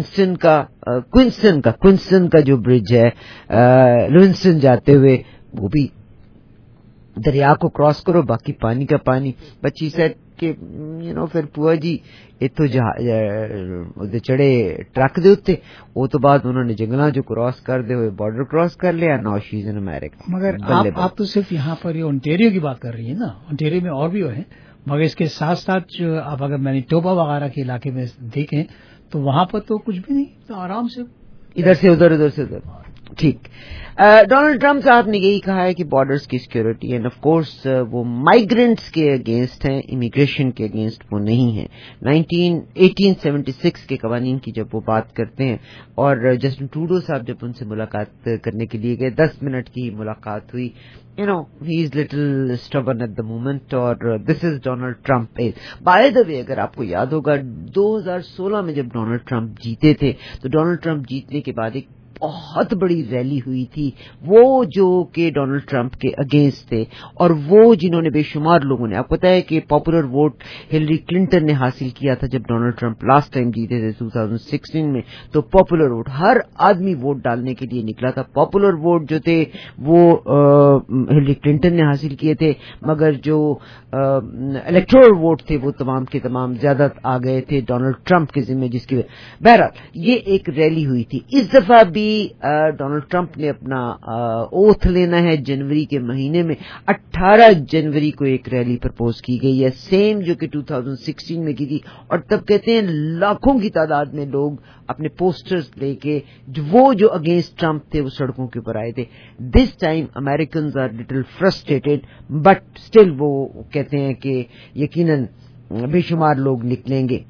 کوئنسٹن کا جو برج ہے لوئنسٹن جاتے ہوئے وہ بھی دریا کو کراس کرو, باقی پانی کا پانی. بچی سیٹ کہ پھر پوا جی اتو چڑھے ٹرک دے اتنے, وہ تو بعد انہوں نے جنگلاں جو کراس کر دے ہوئے بارڈر کراس کر لیا. Now she is in America. مگر آپ تو صرف یہاں پر یہ اونٹیریو کی بات کر رہی ہیں نا, اونٹیریو میں اور بھی ہیں, مگر اس کے ساتھ ساتھ جو آپ اگر مینیٹوبا وغیرہ کے علاقے میں دیکھیں تو وہاں پر تو کچھ بھی نہیں, تو آرام سے ادھر سے ادھر ادھر سے ادھر. ٹھیک. ڈونلڈ ٹرمپ صاحب نے یہی کہا ہے کہ بارڈرز کی سیکورٹی, اینڈ آف کورس وہ مائیگرنٹس کے اگینسٹ ہیں, امیگریشن کے اگینسٹ وہ نہیں ہیں. 1876 کے قوانین کی جب وہ بات کرتے ہیں, اور جسٹن ٹروڈو صاحب جب ان سے ملاقات کرنے کے لیے گئے, 10 منٹ کی ملاقات ہوئی. he is little stubborn at the moment, اور this is Donald Trump. By the way, اگر آپ کو یاد ہوگا 2016 میں جب ڈونلڈ ٹرمپ جیتے تھے تو ڈونلڈ ٹرمپ جیتنے کے بعد ایک بہت بڑی ریلی ہوئی تھی, وہ جو کہ ڈونلڈ ٹرمپ کے اگینسٹ تھے, اور وہ جنہوں نے بے شمار لوگوں نے, آپ کو پتا ہے کہ پاپولر ووٹ ہلری کلنٹن نے حاصل کیا تھا جب ڈونلڈ ٹرمپ لاسٹ ٹائم جیتے تھے 2016 میں, تو پاپولر ووٹ ہر آدمی ووٹ ڈالنے کے لیے نکلا تھا. پاپولر ووٹ جو تھے وہ ہلری کلنٹن نے حاصل کیے تھے, مگر جو الیکٹورل ووٹ تھے وہ تمام کے تمام زیادہ آ گئے تھے ڈونلڈ ٹرمپ کے ذمہ, جس کی بہرحال یہ ایک ریلی ہوئی تھی. اس دفعہ بھی ڈونلڈ ٹرمپ نے اپنا اوتھ لینا ہے جنوری کے مہینے میں. 18 جنوری کو ایک ریلی پرپوز کی گئی ہے, سیم جو کہ 2016 میں کی تھی, اور تب کہتے ہیں لاکھوں کی تعداد میں لوگ اپنے پوسٹرز لے کے جو اگینسٹ ٹرمپ تھے وہ سڑکوں کے اوپر آئے تھے. This time Americans are little frustrated, but still وہ کہتے ہیں کہ یقیناً بے شمار لوگ نکلیں گے.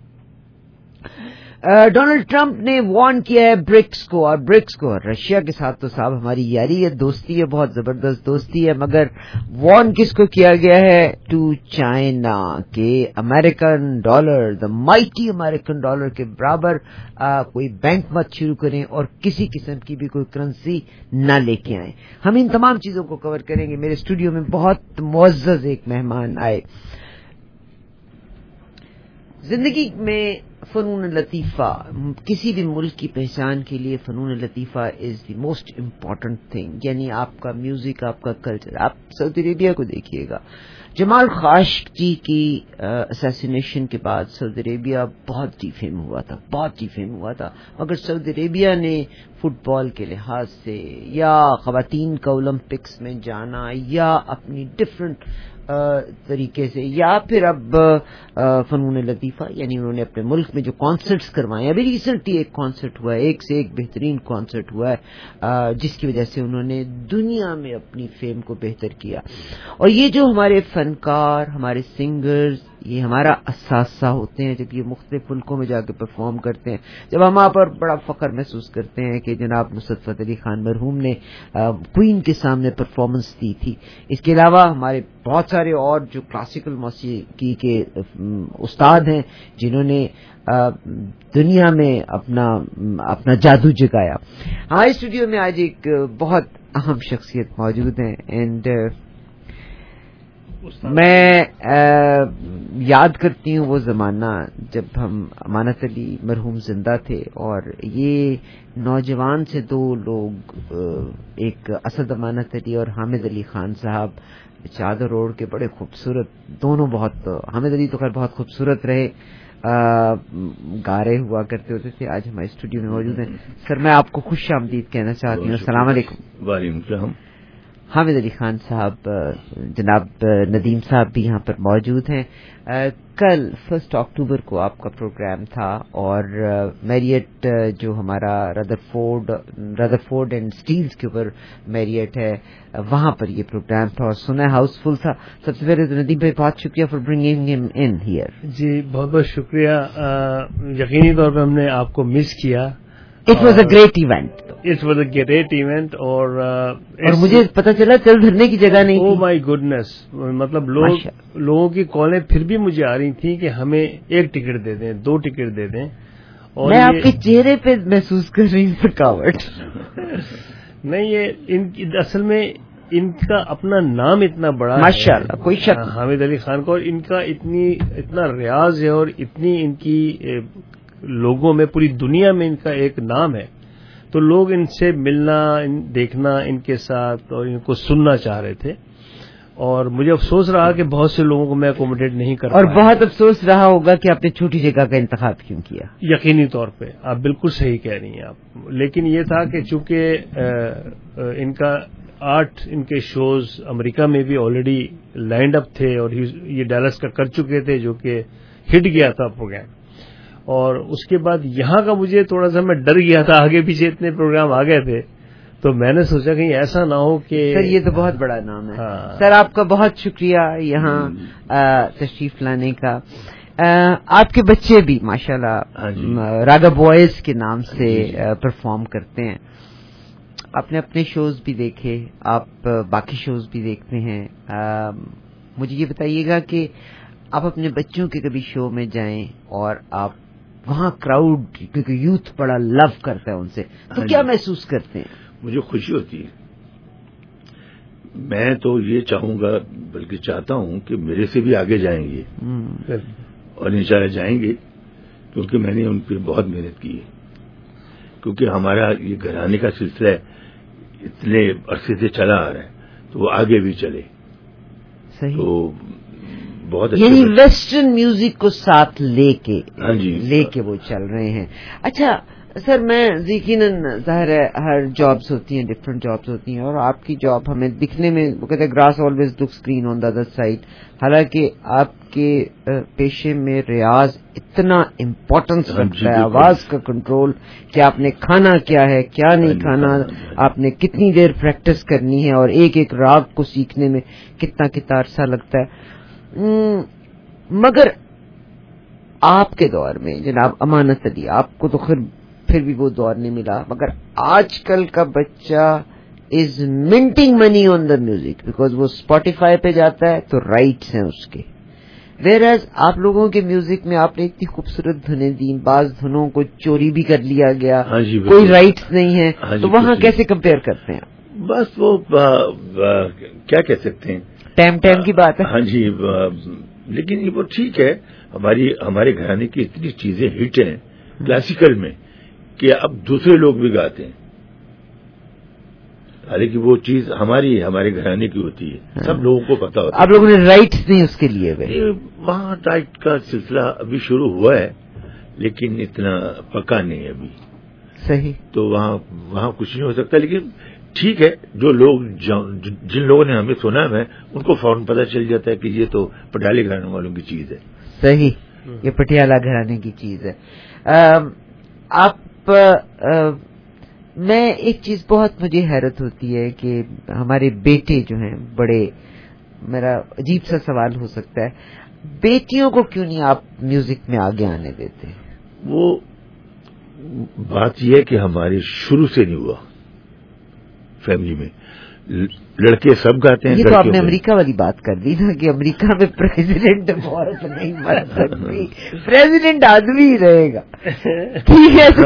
ڈونلڈ ٹرمپ نے وارن کیا ہے برکس کو, اور برکس کو رشیا کے ساتھ تو صاحب ہماری یاری ہے, دوستی ہے, بہت زبردست دوستی ہے, مگر وارن کس کو کیا گیا ہے؟ ٹو چائنا, کہ American dollar, the mighty American dollar کے برابر کوئی بینک مت شروع کریں اور کسی قسم کی بھی کوئی کرنسی نہ لے کے آئیں. ہم ان تمام چیزوں کو کور کریں گے. میرے اسٹوڈیو میں بہت معزز ایک مہمان آئے. زندگی میں فنون لطیفہ, کسی بھی ملک کی پہچان کے لیے فنون لطیفہ is the most important thing. یعنی آپ کا میوزک, آپ کا کلچر. آپ سعودی عربیہ کو دیکھیے گا, جمال خاشقجی کی اسیسینیشن کے بعد سعودی عربیہ بہت ڈی فیم ہوا تھا, مگر سعودی عربیہ نے فٹ بال کے لحاظ سے یا خواتین کا اولمپکس میں جانا یا اپنی ڈفرنٹ طریقے سے, یا پھر اب فنون لطیفہ, یعنی انہوں نے اپنے ملک میں جو کانسرٹس کروائے. ابھی ریسنٹلی ایک کانسرٹ ہوا ہے, ایک سے ایک بہترین کانسرٹ ہوا ہے, جس کی وجہ سے انہوں نے دنیا میں اپنی فیم کو بہتر کیا. اور یہ جو ہمارے فنکار, ہمارے سنگرز, یہ ہمارا اثاثہ ہوتے ہیں جب یہ مختلف ملکوں میں جا کے پرفارم کرتے ہیں. جب ہم وہاں پر بڑا فخر محسوس کرتے ہیں کہ جناب نصرت فتح علی خان مرحوم نے کوئین کے سامنے پرفارمنس دی تھی. اس کے علاوہ ہمارے بہت سارے اور جو کلاسیکل موسیقی کے استاد ہیں جنہوں نے دنیا میں اپنا جادو جگایا. ہمارے اسٹوڈیو میں آج ایک بہت اہم شخصیت موجود ہیں, اینڈ میں یاد کرتی ہوں وہ زمانہ جب ہم امانت علی مرحوم زندہ تھے, اور یہ نوجوان سے دو لوگ, ایک اسد امانت علی اور حامد علی خان صاحب, چادر اوڑھ کے بڑے خوبصورت, دونوں بہت, حامد علی تو خیر بہت خوبصورت رہے, گارے ہوا کرتے ہوتے تھے, آج ہمارے اسٹوڈیو میں موجود ہیں. سر میں آپ کو خوش آمدید کہنا چاہتی ہوں. السلام علیکم. وعلیکم السلام. حامد علی خان صاحب, جناب ندیم صاحب بھی یہاں پر موجود ہیں. کل 1 اکتوبر کو آپ کا پروگرام تھا, اور میریٹ جو ہمارا رادرفورڈ اینڈ سٹیلز کے اوپر میریٹ ہے, وہاں پر یہ پروگرام تھا, اور سنا ہاؤس فل تھا. سب سے پہلے تو ندیم بھائی بہت شکریہ فار برنگنگ ہم ان ہیئر. جی بہت بہت شکریہ. یقینی طور پہ ہم نے آپ کو مس کیا. It was a great event. It was a great event, اور مجھے پتا چلا چل دھرنے کی جگہ نہیں. Oh my goodness, مطلب لوگوں کی کالیں پھر بھی مجھے آ رہی تھیں کہ ہمیں 1 ٹکٹ دے دیں, 2 ٹکٹ دے دیں. اور میں آپ کے چہرے پہ محسوس کر رہی ہوں تھکاوٹ. نہیں, یہ اصل میں ان کا اپنا نام اتنا بڑا ماشاءاللہ, کوئی شک. حامد علی خان کا, اور ان کا اتنا ریاض ہے, اور اتنی ان کی لوگوں میں, پوری دنیا میں ان کا ایک نام ہے, تو لوگ ان سے ملنا, دیکھنا ان کے ساتھ, اور ان کو سننا چاہ رہے تھے. اور مجھے افسوس رہا کہ بہت سے لوگوں کو میں اکوموڈیٹ نہیں کر پایا, اور بہت افسوس رہا ہوگا کہ آپ نے چھوٹی جگہ کا انتخاب کیوں کیا. یقینی طور پہ آپ بالکل صحیح کہہ رہی ہیں آپ, لیکن یہ تھا کہ چونکہ ان کا 8 ان کے شوز امریکہ میں بھی آلریڈی لائنڈ اپ تھے, اور یہ ڈیلس کا کر چکے تھے جو کہ ہٹ گیا تھا پروگرام. اور اس کے بعد یہاں کا مجھے تھوڑا سا, میں ڈر گیا تھا, آگے پیچھے اتنے پروگرام آ گئے تھے, تو میں نے سوچا کہیں ایسا نہ ہو کہ. سر یہ تو بہت بڑا نام ہے. سر آپ کا بہت شکریہ یہاں تشریف لانے کا. آپ کے بچے بھی ماشاءاللہ راگا بوائز کے نام سے پرفارم کرتے ہیں. آپ نے اپنے شوز بھی دیکھے, آپ باقی شوز بھی دیکھتے ہیں. مجھے یہ بتائیے گا کہ آپ اپنے بچوں کے کبھی شو میں جائیں اور آپ وہاں کراؤڈ, کیونکہ یوتھ بڑا لو کرتا ہے ان سے, تو کیا محسوس کرتے ہیں؟ مجھے خوشی ہوتی ہے. میں تو یہ چاہوں گا, بلکہ چاہتا ہوں کہ میرے سے بھی آگے جائیں گے, اور انشاءاللہ جائیں گے, کیونکہ میں نے ان پہ بہت محنت کی ہے. کیونکہ ہمارا یہ گھرانے کا سلسلہ اتنے عرصے سے چلا آ رہا ہے, تو وہ آگے بھی چلے. صحیح. تو بہت یعنی ویسٹرن میوزک کو ساتھ لے کے وہ چل رہے ہیں. اچھا سر میں یقیناً ظاہر ہے ہر جابس ہوتی ہیں, ڈفرینٹ جابس ہوتی ہیں, اور آپ کی جاب ہمیں دکھنے میں وہ کہتے ہیں grass always looks green on the other side, حالانکہ آپ کے پیشے میں ریاض اتنا امپورٹنس رکھتا ہے, آواز کا کنٹرول, کہ آپ نے کھانا کیا ہے کیا نہیں کھانا, آپ نے کتنی دیر پریکٹس کرنی ہے, اور ایک ایک راگ کو سیکھنے میں کتنا عرصہ لگتا ہے. مگر آپ کے دور میں جناب امانت علی, آپ کو تو پھر بھی وہ دور نہیں ملا, مگر آج کل کا بچہ is minting money on the music, because وہ اسپوٹیفائی پہ جاتا ہے تو رائٹس ہیں اس کے, ویئر ایز آپ لوگوں کے میوزک میں آپ نے اتنی خوبصورت دھنیں دی, بعض دھنوں کو چوری بھی کر لیا گیا, کوئی رائٹس نہیں ہے, تو وہاں کیسے کمپیئر کرتے ہیں؟ بس وہ کیا کہہ سکتے ہیں, ٹائم کی بات ہے. ہاں جی, لیکن وہ ٹھیک ہے, ہمارے گھرانے کی اتنی چیزیں ہٹ ہیں کلاسیکل میں کہ اب دوسرے لوگ بھی گاتے ہیں, حالانکہ وہ چیز ہمارے گھرانے کی ہوتی ہے, سب لوگوں کو پتا ہوتا ہے. آپ لوگوں نے رائٹس نہیں اس کے لیے ہوئے؟ وہاں رائٹ کا سلسلہ ابھی شروع ہوا ہے, لیکن اتنا پکا نہیں ابھی. صحیح. تو وہاں کچھ نہیں ہو سکتا, لیکن ٹھیک ہے, جن لوگوں نے ہمیں سنا ہے ان کو فوراً پتہ چل جاتا ہے کہ یہ تو پٹیالے گھرانے والوں کی چیز ہے. صحیح, یہ پٹیالہ گھرانے کی چیز ہے. آپ میں ایک چیز بہت مجھے حیرت ہوتی ہے کہ ہمارے بیٹے جو ہیں بڑے, میرا عجیب سا سوال ہو سکتا ہے, بیٹیوں کو کیوں نہیں آپ میوزک میں آگے آنے دیتے؟ وہ بات یہ ہے کہ ہمارے شروع سے نہیں ہوا فیملی میں, لڑکے سب گاتے ہیں. یہ تو آپ نے امریکہ والی بات کر دی نا کہ امریکہ میں پریزیڈنٹ عورت نہیں مر سکتی, پریزیڈنٹ آدمی ہی رہے گا, ٹھیک ہے.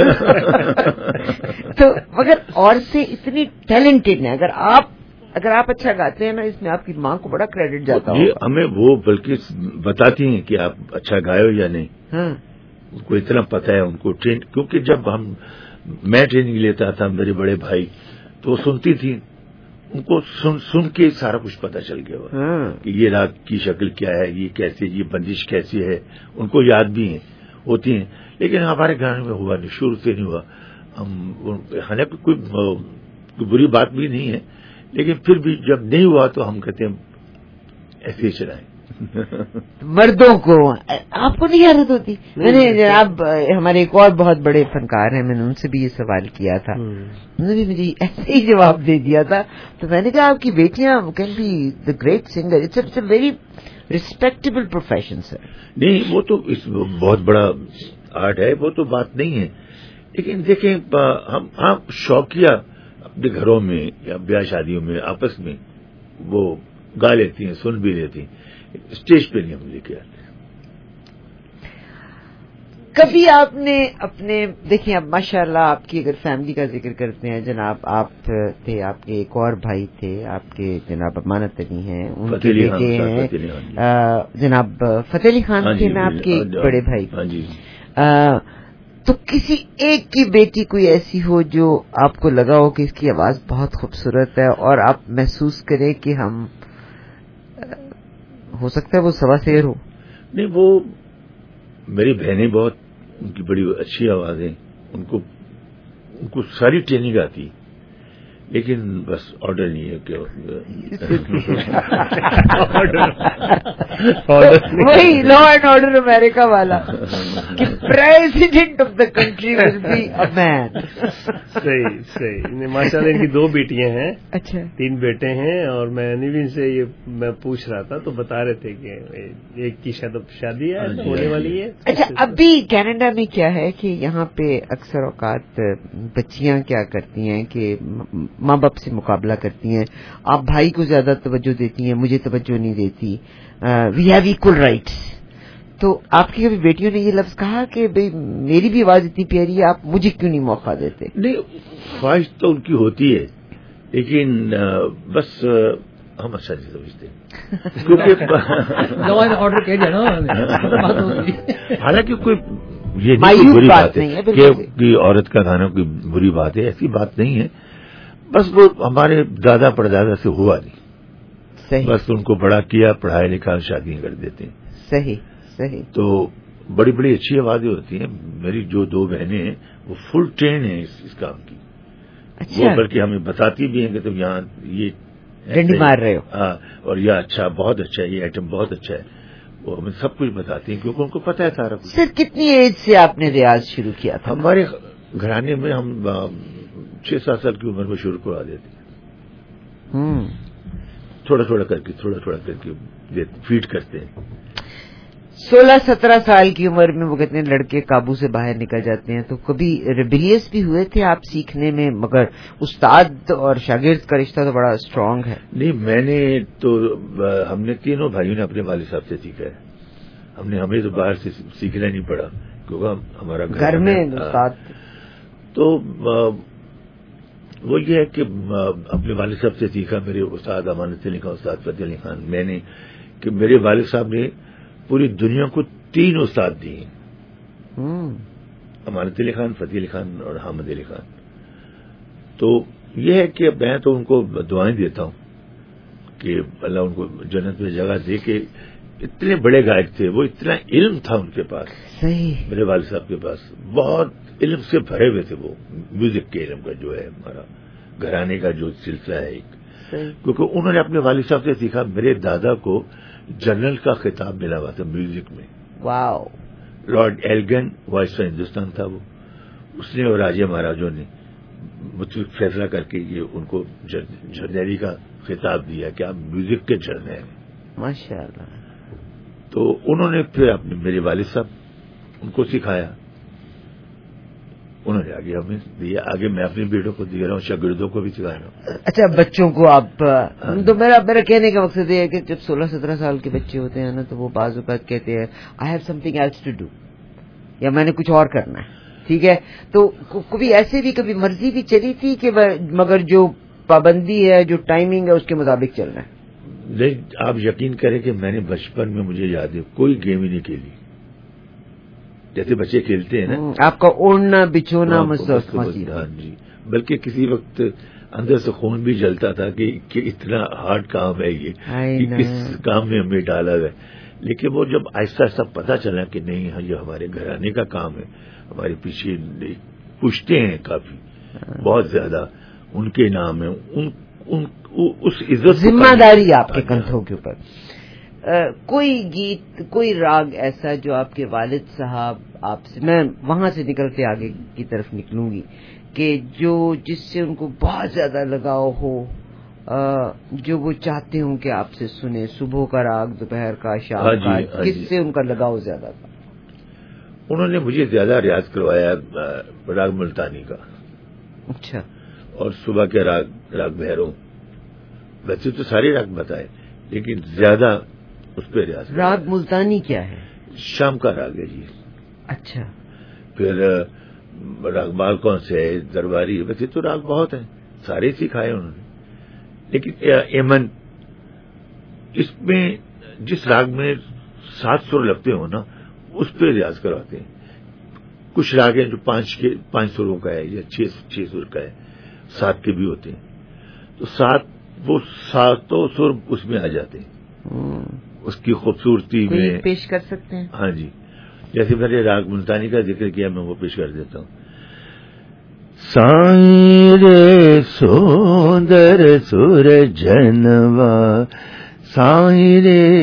تو مگر عورتیں اتنی ٹیلنٹڈ ہیں, اگر آپ اچھا گاتے ہیں نا, اس میں آپ کی ماں کو بڑا کریڈٹ جاتا ہے. ہمیں وہ بلکہ بتاتی ہیں کہ آپ اچھا گائے ہو یا نہیں, ان کو اتنا پتہ ہے, ان کو کیونکہ جب میں ٹریننگ لیتا تھا, میرے بڑے بھائی تو وہ سنتی تھی, ان کو سن کے سارا کچھ پتہ چل گیا کہ یہ راگ کی شکل کیا ہے, یہ کیسے, یہ بندش کیسی ہے, ان کو یاد بھی ہوتی ہیں. لیکن ہمارے گھر میں ہوا نہیں, شروع سے نہیں ہوا. حالانکہ کوئی بری بات بھی نہیں ہے, لیکن پھر بھی جب نہیں ہوا تو ہم کہتے ہیں ایسے ہی چلائیں. مردوں کو آپ کو نہیں عادت ہوتی؟ میں نے جناب ہمارے ایک اور بہت بڑے فنکار ہیں, میں نے ان سے بھی یہ سوال کیا تھا, انہوں نے بھی مجھے ایسے ہی جواب دے دیا تھا. تو میں نے کہا آپ کی بیٹیاں can be the great singer, it's a very respectable profession sir. نہیں, وہ تو بہت بڑا آرٹ ہے, وہ تو بات نہیں ہے, لیکن دیکھیں ہم شوقیہ اپنے گھروں میں یا بیاہ شادیوں میں آپس میں وہ گا لیتی ہیں, سن بھی لیتی ہیں, اسٹیج پہ نہیں ہم لے کے آتے. کبھی آپ نے اپنے دیکھیں, اب ماشاءاللہ آپ کی اگر فیملی کا ذکر کرتے ہیں جناب, آپ تھے, آپ کے ایک اور بھائی تھے, آپ کے جناب امانت علی ہیں, ان کے بیٹے ہیں جناب فتح علی خان تھے, میں آپ کے بڑے بھائی. تو کسی ایک کی بیٹی کوئی ایسی ہو جو آپ کو لگا ہو کہ اس کی آواز بہت خوبصورت ہے, اور آپ محسوس کریں کہ ہم ہو سکتا ہے وہ سوا شیر ہو؟ نہیں, وہ میری بہنیں بہت, ان کی بڑی اچھی آواز ہے, ان کو ساری ٹریننگ آتی, لیکن بس آرڈر نہیں ہے کہ وہی لا اینڈ آرڈر امریکہ والا کہ president of the country will be a man. صحیح. ماشاءاللہ ان کی 2 بیٹیاں ہیں, اچھا 3 بیٹے ہیں, اور میں انہیں سے یہ میں پوچھ رہا تھا تو بتا رہے تھے کہ ایک کی شادی ہے ہونے والی ہے. اچھا, ابھی کینیڈا میں کیا ہے کہ یہاں پہ اکثر اوقات بچیاں کیا کرتی ہیں کہ ماں باپ سے مقابلہ کرتی ہیں, آپ بھائی کو زیادہ توجہ دیتی ہیں, مجھے توجہ نہیں دیتی, وی ہیو ایکول رائٹس. تو آپ کی کبھی بیٹیوں نے یہ لفظ کہا کہ بھئی میری بھی آواز اتنی پیاری ہے, آپ مجھے کیوں نہیں موقع دیتے؟ نہیں, خواہش تو ان کی ہوتی ہے, لیکن بس ہم اچھا نہیں سمجھتے, کیونکہ آرڈر کہہ دیا نا. حالانکہ کوئی یہ بری بات ہے کہ عورت کا گانا کوئی بری بات ہے, ایسی بات نہیں ہے, بس وہ ہمارے دادا پردادا سے ہوا نہیں. صحیح. بس ان کو بڑا کیا, پڑھائی لکھا, شادیاں کر دیتے ہیں. صحیح صحیح. تو بڑی بڑی اچھی آوازیں ہوتی ہیں. میری جو 2 بہنیں ہیں وہ فل ٹرین ہیں اس کام کی. وہ بلکہ ہمیں بتاتی بھی ہیں کہ تم یہاں یہ ڈنڈی مار رہے ہو. ہاں, اور یہ اچھا, بہت اچھا ہے, یہ آئٹم بہت اچھا ہے. وہ ہمیں سب کچھ بتاتی ہیں کیونکہ ان کو پتہ ہے سارا کچھ. سر کتنی ایج سے آپ نے ریاض شروع کیا تھا؟ ہمارے گھرانے میں ہم 6-7 سال کی عمر میں شروع کروا دیتے ہیں. تھوڑا تھوڑا کر کے فیڈ کرتے ہیں. 16-17 سال کی عمر میں وہ کتنے لڑکے قابو سے باہر نکل جاتے ہیں. تو کبھی ریبیلیس بھی ہوئے تھے آپ سیکھنے میں؟ مگر استاد اور شاگرد کا رشتہ تو بڑا اسٹرانگ ہے. نہیں, میں نے تو ہم نے تینوں بھائیوں نے اپنے والد صاحب سے سیکھا ہے. ہمیں تو باہر سے سیکھنا نہیں پڑا کیونکہ ہمارا گھر میں استاد. تو وہ یہ ہے کہ اپنے والد صاحب سے سیکھا. میرے استاد امانت علی خان, استاد فتح علی خان. میں نے کہ میرے والد صاحب نے پوری دنیا کو 3 استاد دیے, امانت علی خان, فتح علی خان اور حامد علی خان. تو یہ ہے کہ میں تو ان کو دعائیں دیتا ہوں کہ اللہ ان کو جنت میں جگہ دے. کہ اتنے بڑے گائک تھے وہ, اتنا علم تھا ان کے پاس. صحیح. میرے والد صاحب کے پاس بہت علم سے بھرے ہوئے تھے. وہ میوزک کے علم کا جو ہے ہمارا گھرانے کا جو سلسلہ ہے ایک, کیونکہ انہوں نے اپنے والد صاحب سے سیکھا. میرے دادا کو جنرل کا خطاب ملا ہوا تھا میوزک میں. Wow. Lord Elgin vice of Hindustan تھا وہ, اس نے اور راجہ مہاراجوں نے متفق فیصلہ کر کے یہ ان کو جرنیلی کا خطاب دیا کہ آپ میوزک کے جرنیل ہیں. ماشاء اللہ. تو انہوں نے پھر اپنے میرے والد صاحب ان کو سکھایا. انہوں نے آگے ہمیں دیا. آگے میں اپنے بیٹوں کو دے رہا ہوں, شاگردوں کو بھی سکھا رہا ہوں. اچھا, بچوں کو آپ تو میرا کہنے کا مقصد یہ ہے کہ جب 16-17 سال کے بچے ہوتے ہیں نا تو وہ بعض اوقات کہتے ہیں I have something else to do, یا میں نے کچھ اور کرنا ہے. ٹھیک ہے, تو کبھی ایسے بھی کبھی مرضی بھی چلی تھی کہ مگر جو پابندی ہے, جو ٹائمنگ ہے, اس کے مطابق چلنا ہے؟ نہیں, آپ یقین کریں کہ میں نے بچپن میں, مجھے یاد ہے, کوئی گیم ہی نہیں کھیلی جیسے بچے کھیلتے ہیں نا. آپ کا اوڑھنا بچھونا ہاں جی, بلکہ کسی وقت اندر سے خون بھی جلتا تھا کہ اتنا ہارڈ کام ہے یہ, کہ کس کام میں ہمیں ڈالا ہے. لیکن وہ جب آہستہ آہستہ پتا چلا کہ نہیں, ہاں یہ ہمارے گھرانے کا کام ہے, ہمارے پیچھے پوچھتے ہیں کافی, بہت زیادہ ان کے نام ہے, اس عزت, ذمہ داری آپ کے کندھوں کے اوپر. کوئی گیت, کوئی راگ ایسا جو آپ کے والد صاحب آپ سے, میں وہاں سے نکل کے آگے کی طرف نکلوں گی, کہ جس سے ان کو بہت زیادہ لگاؤ ہو, جو وہ چاہتے ہوں کہ آپ سے سنیں, صبح کا راگ, دوپہر کا, شام کا, کس سے ان کا لگاؤ زیادہ تھا؟ انہوں نے مجھے زیادہ ریاض کروایا راگ ملتانی کا. اچھا. اور صبح کے راگ بھیرو. ویسے تو سارے راگ بتائے لیکن زیادہ اس پہ ریاض. راگ ملتانی کیا ہے؟ شام کا راگ ہے جی. اچھا. پھر راگ مال کون سے ہے, درباری. ویسے تو راگ بہت ہیں, سارے سکھائے انہوں نے, لیکن ایمن, اس میں جس راگ میں 7 سر لگتے ہو نا, اس پہ ریاض کرواتے ہیں. کچھ راگ ہیں جو 5 سروں کا ہے یا 6 سر کا ہے, 7 کے بھی ہوتے ہیں. تو 7 وہ 7 سر اس میں آ جاتے ہیں. اس کی خوبصورتی میں پیش کر سکتے ہیں. ہاں جی, جیسے میں نے راگ ملتانی کا ذکر کیا, میں وہ پیش کر دیتا ہوں. سائیں رے سوندر سر جنوا, سائیں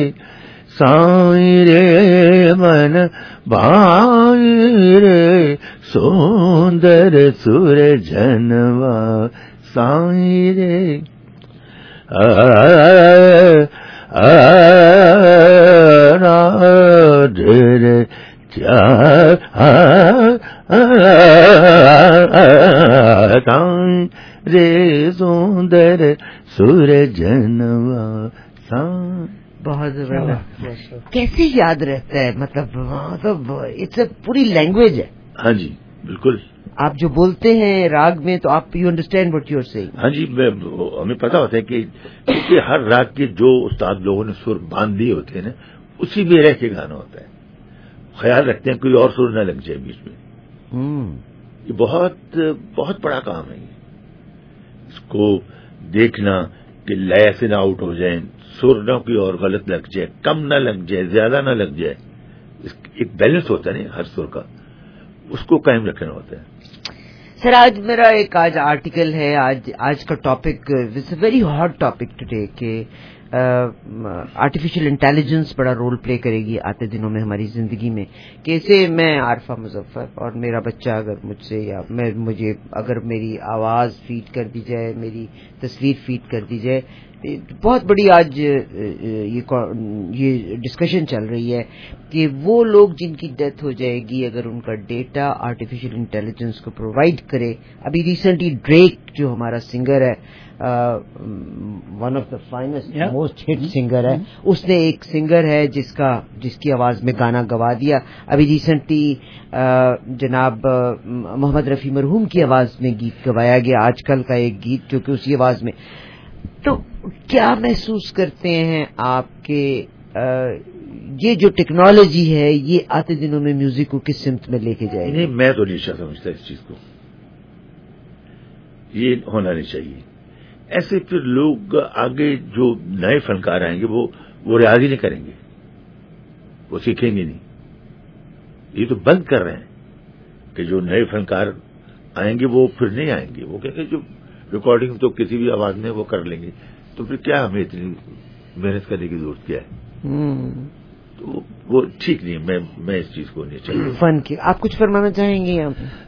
رے من بھائی رے سوندر سر جنوا, سائیں رے رے سوندر سور جنوا. بہت زبردست. کیسے یاد رہتا ہے؟ مطلب اٹس اے پوری لینگویج ہے. ہاں جی بالکل. آپ جو بولتے ہیں راگ میں تو آپ you understand what you are saying. ہاں جی, ہمیں پتا ہوتا ہے کہ ہر راگ کے جو استاد لوگوں نے سر باندھ دیے ہوتے ہیں نا, اسی میں رہ کے گانا ہوتا ہے. خیال رکھتے ہیں کوئی اور سر نہ لگ جائے بیچ میں. یہ بہت بہت بڑا کام ہے. اس کو دیکھنا کہ لے سے نہ آؤٹ ہو جائیں, سر نہ کوئی اور غلط لگ جائے, کم نہ لگ جائے, زیادہ نہ لگ جائے, ایک بیلنس ہوتا ہے نا ہر سر کا, اس کو قائم رکھنا ہوتا ہے. سر آج میرا ایک آرٹیکل ہے, آج کا topic it's a very hot topic today کہ آرٹیفیشل انٹیلیجنس بڑا رول پلے کرے گی آتے دنوں میں ہماری زندگی میں. کیسے میں عارفہ مظفر اور میرا بچہ اگر مجھ سے یا مجھے اگر میری آواز فیڈ کر دی جائے, میری تصویر فیڈ کر دی جائے, بہت بڑی آج یہ ڈسکشن چل رہی ہے کہ وہ لوگ جن کی ڈیتھ ہو جائے گی اگر ان کا ڈیٹا آرٹیفیشل انٹیلیجنس کو پرووائڈ کرے. ابھی ریسنٹلی ڈریک جو ہمارا سنگر ہے, one of the finest most hit singer ہے, اس نے ایک سنگر ہے جس کی آواز میں گانا گوا دیا. ابھی ریسنٹلی جناب محمد رفیع مرحوم کی آواز میں گیت گوایا گیا, آج کل کا ایک گیت جو کہ اسی آواز میں. تو کیا محسوس کرتے ہیں آپ کے یہ جو ٹیکنالوجی ہے یہ آتے دنوں میں میوزک کو کس سمت میں لے کے جائے گی؟ نہیں, میں تو نہیں سمجھتا اس چیز کو, یہ ہونا نہیں چاہیے. ایسے پھر لوگ آگے جو نئے فنکار آئیں گے وہ ریاض ہی نہیں کریں گے, وہ سیکھیں گے نہیں. یہ تو بند کر رہے ہیں کہ جو نئے فنکار آئیں گے وہ پھر نہیں آئیں گے. وہ کہیں گے جو ریکارڈنگ تو کسی بھی آواز میں وہ کر لیں گے, تو پھر کیا ہمیں اتنی محنت کرنے کی ضرورت کیا ہے؟ تو وہ ٹھیک نہیں ہے. میں اس چیز کو نہیں چاہیے. فن کی آپ کچھ فرمانا چاہیں گے؟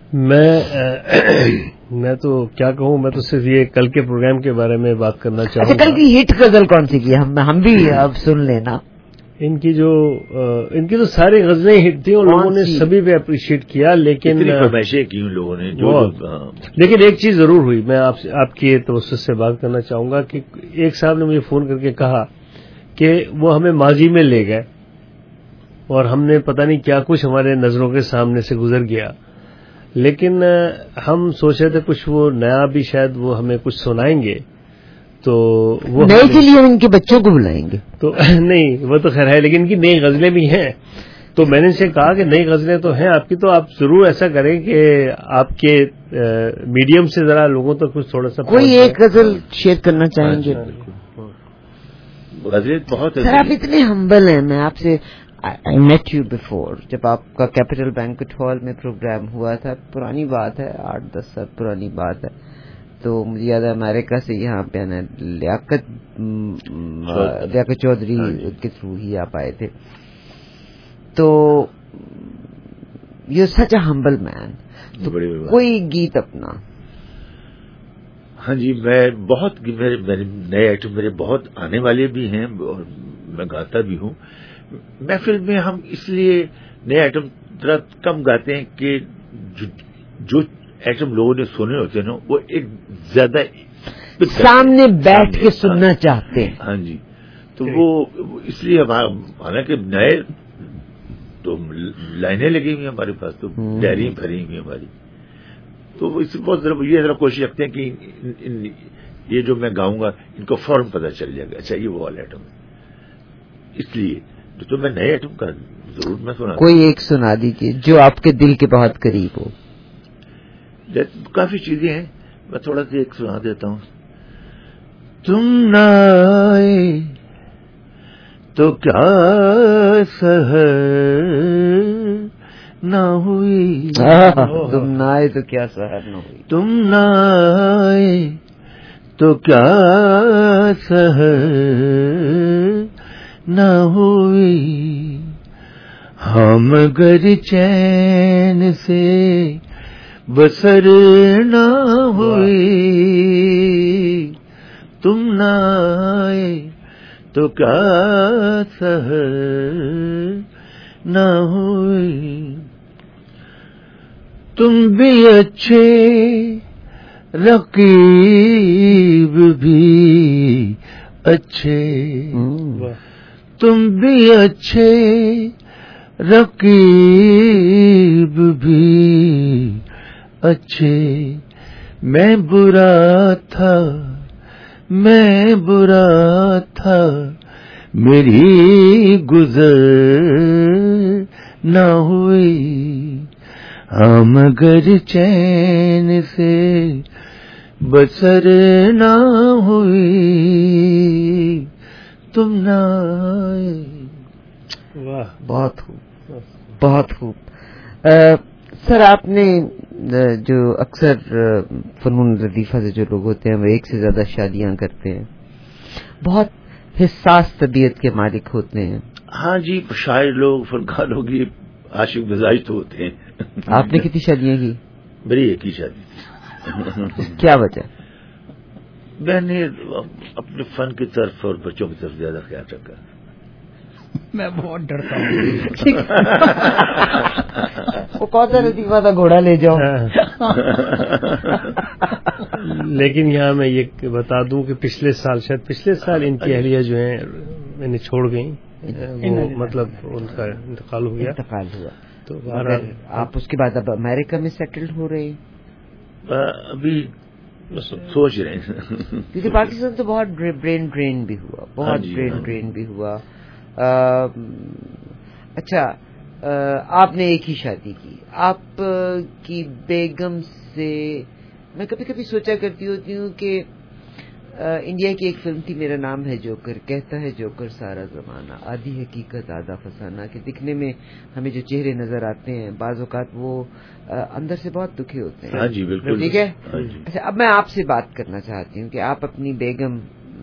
میں تو کیا کہوں, میں تو صرف یہ کل کے پروگرام کے بارے میں بات کرنا چاہوں گا. اچھا, کل کی ہٹ غزل کون سی کی ہم بھی اب سن لینا. ان کی تو ساری غزلیں ہٹ تھیں اور لوگوں نے سبھی پہ اپریشیٹ کیا, لیکن کی ان لوگوں نے لیکن ایک چیز ضرور ہوئی. میں آپ کی توسط سے بات کرنا چاہوں گا کہ ایک صاحب نے مجھے فون کر کے کہا کہ وہ ہمیں ماضی میں لے گئے اور ہم نے پتہ نہیں کیا کچھ ہمارے نظروں کے سامنے سے گزر گیا, لیکن ہم سوچ رہے تھے کچھ وہ نیا بھی شاید وہ ہمیں کچھ سنائیں گے. تو وہ نئے کے لیے ان کے بچوں کو بلائیں گے تو نہیں, وہ تو خیر ہے, لیکن ان کی نئی غزلیں بھی ہیں. تو میں نے ان سے کہا کہ نئی غزلیں تو ہیں آپ کی, تو آپ ضرور ایسا کریں کہ آپ کے میڈیم سے ذرا لوگوں تک کچھ تھوڑا سا کوئی ایک غزل شیئر کرنا چاہیں گے. غزلیں بہت سر آپ اتنے ہمبل ہیں. میں آپ سے I met you before جب آپ کا کیپٹل بینکٹ ہال میں پروگرام ہوا تھا, پرانی بات ہے, 8-10 سال پرانی بات ہے. تو مجھے یاد ہے امریکہ سے یہاں پہ نا لیاقت چودھری کے تھرو ہی آپ آئے تھے. تو یو سچ اے ہمبل مین. تو کوئی گیت اپنا. ہاں جی, میں بہت میرے نئے آئٹم میرے بہت آنے والے بھی ہیں اور میں گاتا بھی ہوں. محفل میں ہم اس لیے نئے آئٹم ذرا کم گاتے ہیں کہ جو آئٹم لوگوں نے سنے ہوتے ہیں نا وہ ایک زیادہ سامنے بیٹھ کے سننا چاہتے ہیں. ہاں جی, تو وہ اس لیے حالانکہ نئے تو لائنیں لگی ہوئی ہمارے پاس, تو ڈائری بھری ہوئی ہماری, تو اس بہت یہ ذرا کوشش رکھتے ہیں کہ یہ جو میں گاؤں گا ان کو فوراً پتہ چل جائے گا اچھا یہ وہ والا آئٹم ہے. اس لیے تو میں نئے آئٹم کا ضرور میں سنا. کوئی ایک سنا دیجیے جو آپ کے دل کے بہت قریب ہو. کافی چیزیں ہیں, میں تھوڑا سا ایک سنا دیتا ہوں. تم نہ آئے تو کیا سحر نہ ہوئی, تم نہ آئے تو کیا سحر نہ ہوئی, تم نہ آئے تو کیا سحر نہ ہوئی, ہم گر چین سے بسر نہ ہوئی, تم نہ آئے تو کیا سحر نہ ہوئی. تم بھی اچھے رقیب بھی اچھے, تم بھی اچھے رقیب بھی اچھے, میں برا تھا میری گزر نہ ہوئی, ہم گر چین سے بسر نہ ہوئی, تم نہ آئے. بہت خوب. بہت خوب. سر آپ نے جو اکثر فنون لطیفہ سے جو لوگ ہوتے ہیں وہ ایک سے زیادہ شادیاں کرتے ہیں, بہت حساس طبیعت کے مالک ہوتے ہیں. ہاں جی, شاعر لوگ, فنکار لوگ یہ عاشق مزاج تو ہوتے ہیں. آپ نے کتنی شادیاں کی؟ میری ایک ہی شادی تھی. کیا وجہ؟ میں نے اپنے فن کی طرف اور بچوں کی طرف زیادہ خیال رکھا. میں بہت ڈرتا ہوں. وہ کون سا لطیفہ تھا, گھوڑا لے جاؤ؟ لیکن یہاں میں یہ بتا دوں کہ پچھلے سال ان کی اہلیہ جو ہیں میں نے چھوڑ گئیں, وہ مطلب ان کا انتقال ہو گیا. تو آپ اس کے بعد اب امریکہ میں سیٹلڈ ہو رہے ہیں؟ ابھی سوچ رہے ہیں, کیونکہ پاکستان تو بہت برین ڈرین بھی ہوا, بہت برین ڈرین بھی ہوا. اچھا, آپ نے ایک ہی شادی کی. آپ کی بیگم سے میں کبھی کبھی سوچا کرتی ہوتی ہوں کہ انڈیا کی ایک فلم تھی, میرا نام ہے جوکر, کہتا ہے جوکر سارا زمانہ, آدھی حقیقت آدھا فسانہ, کہ دکھنے میں ہمیں جو چہرے نظر آتے ہیں بعض اوقات وہ اندر سے بہت دکھی ہوتے ہیں. ہاں جی بالکل. ٹھیک ہے. اچھا, اب میں آپ سے بات کرنا چاہتی ہوں کہ آپ اپنی بیگم,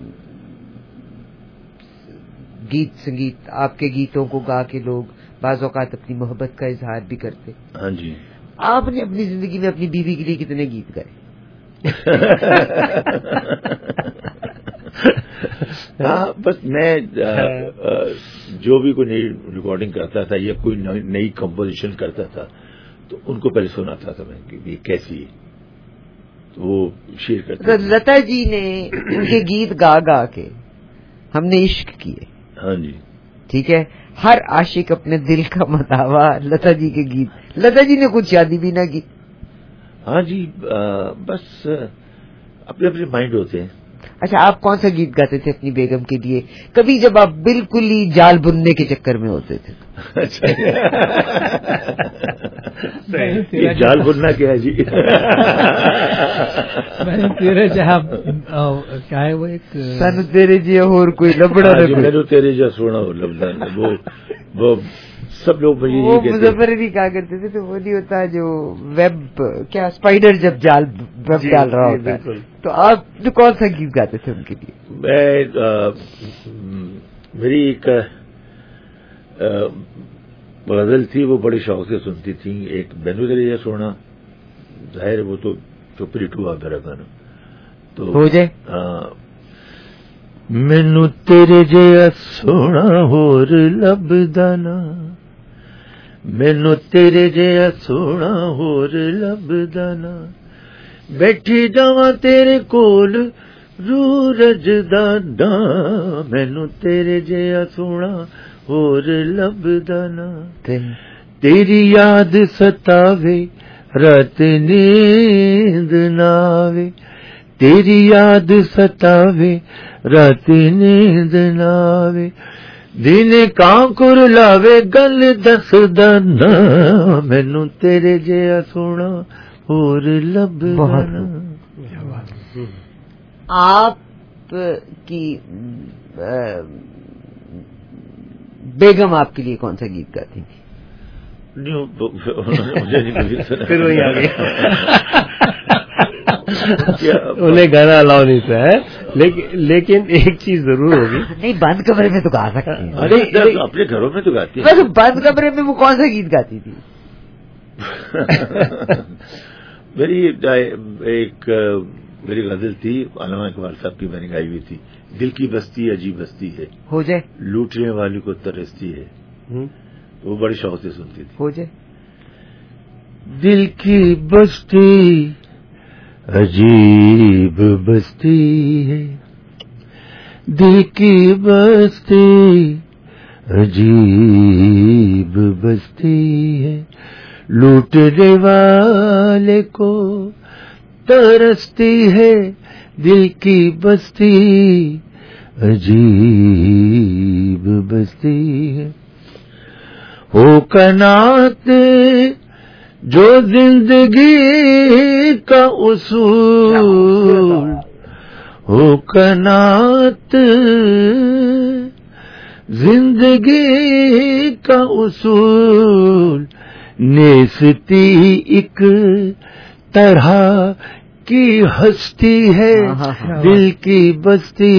گیت سنگیت, آپ کے گیتوں کو گا کے لوگ بعض اوقات اپنی محبت کا اظہار بھی کرتے. ہاں جی. آپ نے اپنی زندگی میں اپنی بیوی کے لیے کتنے گیت گائے؟ ہاں, بس میں جو بھی کوئی نئی ریکارڈنگ کرتا تھا یا کوئی نئی کمپوزیشن کرتا تھا تو ان کو پہلے سناتا تھا میں کہ یہ کیسی ہے, تو وہ شیئر کرتے. لتا جی نے ان کے گیت گا گا کے ہم نے عشق کیے. ہاں جی ٹھیک ہے. ہر عاشق اپنے دل کا متاوا لتا جی کے گیت. لتا جی نے کچھ شادی بھی نہ کی. ہاں جی, بس اپنے اپنے مائنڈ ہوتے ہیں. اچھا, آپ کون سا گیت گاتے تھے اپنی بیگم کے لیے کبھی جب آپ بالکل ہی جال بننے کے چکر میں ہوتے تھے؟ جال بننا کیا ہے جی؟ میں نے تیرے جہاں کیا ہے وہ ایک سن تیرے جی اور کوئی لبڑا میرے تیرے جہاں سونا ہو لبڑا, وہ سب لوگ وہ مظفر علی کہا کرتے تھے. تو وہ نہیں ہوتا جو ویب, کیا اسپائڈر جب جال ویب ڈال رہا ہوتا ہے, تو آپ کون سا گیت گاتے تھے ان کے لیے؟ میری ایک غزل تھی, وہ بڑے شوق سے سنتی تھی. ایک مینو تیرے جہاں سونا, ظاہر وہ تو چوپڑی ٹوا میرا گانا تو ہو جائے. مینو تیرے جہاں سونا ہور لبدا, مینو تیرے جہاں سونا ہور لبدا, بیٹھی جاواں تیرے کول رو رجدا نا, مینو تیرے جہاں سونا ہور لبدا, تیری یاد ستاوے رات نیند ناوے, تیری یاد ستاوے رات نیند ناوے, دن کانکر لاوے گل دسدا نا, مینو تیرے جہا سونا اور لبدا. آپ کی بیگم آپ کے لیے کون سا گیت گاتی تھی؟ پھر وہی آ گیا, انہیں گانا الاؤ نہیں تھا, لیکن ایک چیز ضرور ہوگی. نہیں, بند کمرے میں تو گا سکتے ہیں, اپنے گھروں میں تو گاتی ہیں. بند کمرے میں وہ کون سا گیت گاتی تھی؟ میری غزل تھی علامہ اقبال صاحب کی, میں نے گائی ہوئی تھی. دل کی بستی عجیب بستی ہے, ہو جائے لوٹنے والی کو ترستی ہے, وہ بڑے شوق سے سنتی تھی. ہو جائے. دل کی بستی عجیب بستی ہے, دل کی بستی عجیب بستی ہے, لوٹنے والے کو ترستی ہے, دل کی بستی عجیب بستی ہے. ہو کنات جو زندگی کا اصول, ہو کنات زندگی का उसूल नेस्ती एक तरह की हस्ती है, दिल की बस्ती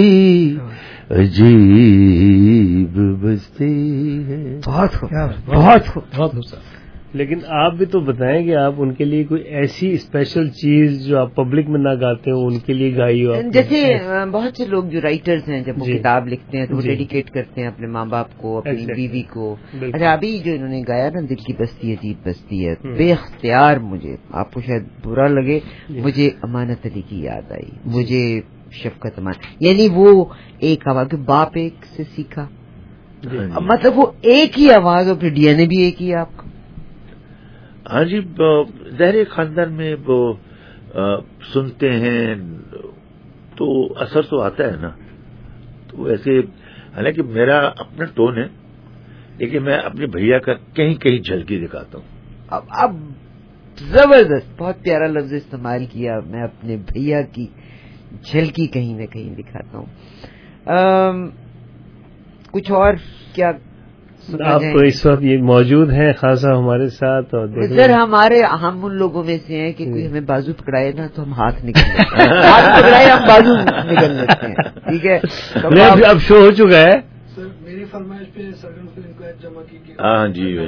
अजीब बस्ती है। बहुत खूब। लेकिन आप भी तो बताएं कि आप उनके लिए कोई ऐसी स्पेशल चीज जो आप पब्लिक में ना गाते हो उनके लिए गाई हो। जैसे बहुत से लोग जो राइटर्स हैं जब वो किताब लिखते हैं तो वो डेडिकेट करते हैं अपने माँ बाप को, अपनी बीवी को। अच्छा, अभी जो इन्होंने गाया ना, दिल की बस्ती अजीब बस्ती है, बेख्तियार मुझे, आपको शायद बुरा लगे, मुझे अमानत अली की याद आई, मुझे शफकत अमान, यानी वो एक आवाज, बाप एक से सीखा, मतलब वो एक ही आवाज और फिर डीएनए भी एक ही है आपका। हाँ जी, ज़ाहिर खानदान में वो सुनते हैं तो असर तो आता है ना। तो ऐसे हालांकि मेरा अपना टोन है, लेकिन मैं अपने भैया का कहीं कहीं झलकी दिखाता हूँ। अब जबरदस्त, बहुत प्यारा लफ्ज इस्तेमाल किया, मैं अपने भैया की झलकी कहीं न कहीं दिखाता हूँ। कुछ और क्या आप इस वक्त ये मौजूद हैं खान साहब हमारे साथ, और सर हम उन लोगों में से हैं कि कोई हमें बाजू पकड़ाए ना तो हम हाथ निकल लेते हैं, हाथ पकड़ाए हम बाजू निकल लेते हैं, ठीक है। तो अब शो हो चुका है सर, मेरी फरमाइश पे सर्जन फिल्म को जमा की। हाँ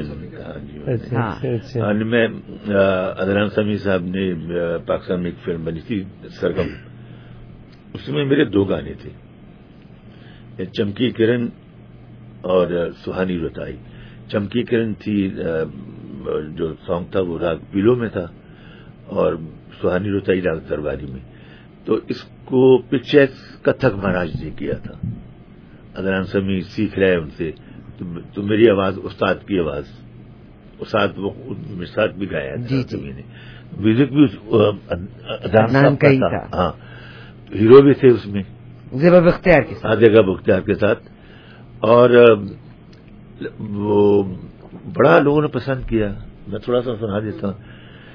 जी, मैं अदनान समी साहब ने पाकिस्तान में एक फिल्म बनी थी सरगम, उसमें मेरे 2 गाने थे, चमकी किरण और सुहानी रुताई। चमकी किरण थी जो सॉन्ग था वो राग पीलो में था, और सुहानी रुताई राग दरबारी में। तो इसको पिक्चर कथक महाराज ने किया था, अदनान समी सीख रहे हैं उनसे, तो मेरी आवाज उस्ताद की आवाज, उस्ताद वो मेरे साथ भी गाया था समी ने, म्यूजिक भी अदनान का ही था। हाँ, हीरो भी थे उसमें ज़ेबा बख्तियार के साथ, ज़ेबा बख्तियार के साथ, और वो बड़ा लोगों ने पसंद किया। मैं थोड़ा सा सुना देता हूँ।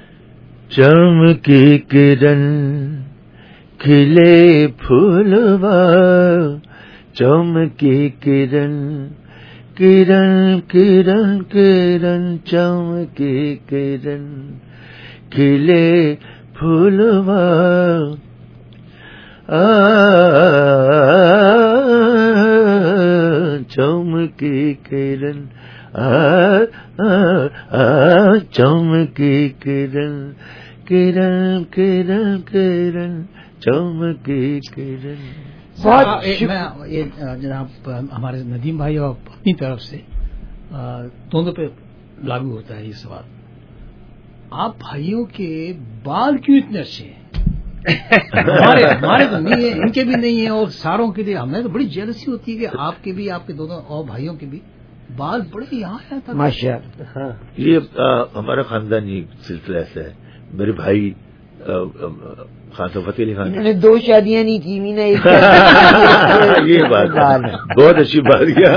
चमकी किरण खिले फूलवा, चमकी किरण किरण किरण किरण, चमकी किरण खिले फूलवा, चमकी किरण चमकी किरण किरण किरण किरण, चमकी किरण। जनाब हमारे नदीम भाई और अपनी तरफ से दोनों पे लागू होता है ये सवाल, आप भाइयों के बाल क्यों इतने अच्छे हैं? हमारे तो नहीं है, इनके भी नहीं है, और सारों के लिए हमें तो बड़ी जेलसी होती है कि आपके भी, आपके दोनों और भाइयों के भी बाल बड़े यहाँ है माशाअल्लाह। हाँ, ये हमारा खानदानी सिलसिला ऐसा है। मेरे भाई खान साहब फतेह अली खान, इन्होंने 2 शादियां नहीं की, मीना एक ये बात बहुत अच्छी बात किया।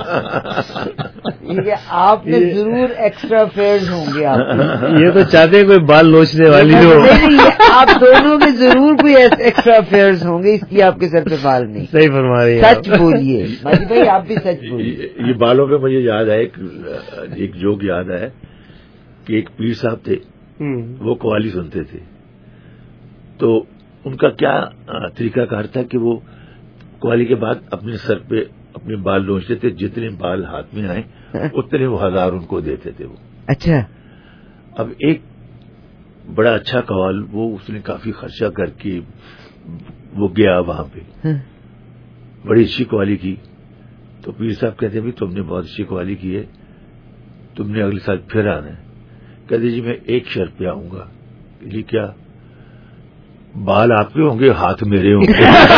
आपने जरूर एक्स्ट्रा फेयर्स होंगे आपके। ये तो चाहते हैं कोई बाल लोचने वाली हो। आप दोनों के जरूर कोई एक्स्ट्रा फेयर्स होंगे, इसलिए आपके सर पे बाल नहीं। सही फरमा रही है, सच बोलिए माजी भाई, आप भी सच बोलिए। ये बालों पे मुझे याद है, एक जोक याद है कि एक पीर साहब थे, वो कव्वाली सुनते थे, तो उनका क्या तरीकाकार था कि वो कव्वाली के बाद अपने सर पे अपने बाल नोचते थे, जितने बाल हाथ में आए उतने वो 1000 उनको देते थे वो। अच्छा। अब एक बड़ा अच्छा कव्वाल वो उसने काफी खर्चा करके वो गया वहां पे, बड़ी अच्छी कव्वाली की, तो पीर साहब कहते भी तुमने बहुत अच्छी कव्वाली की है, तुमने अगले साल फिर आना है। कहते जी मैं एक शर्त पे आऊंगा। ये क्या? बाल आपके होंगे, हाथ मेरे होंगे।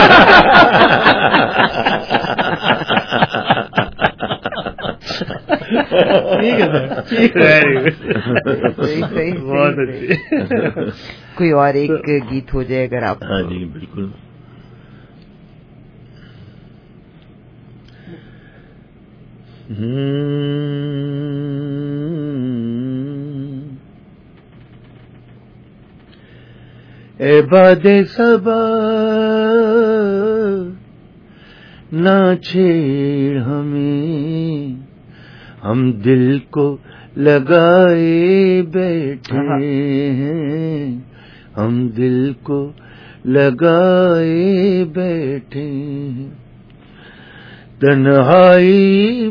ठीक है सर, ठीक है, सही बहुत अच्छी। कोई और एक गीत हो जाए अगर आप। हाँ जी बिल्कुल। ए बादे सबा ना छेड़ हमें, ہم دل کو لگائے بیٹھے ہیں، ہم دل کو لگائے بیٹھے ہیں، تنہائی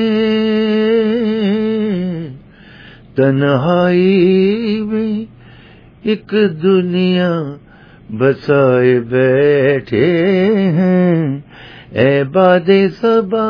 میں ایک دنیا بسائے بیٹھے ہیں، اے باد صبا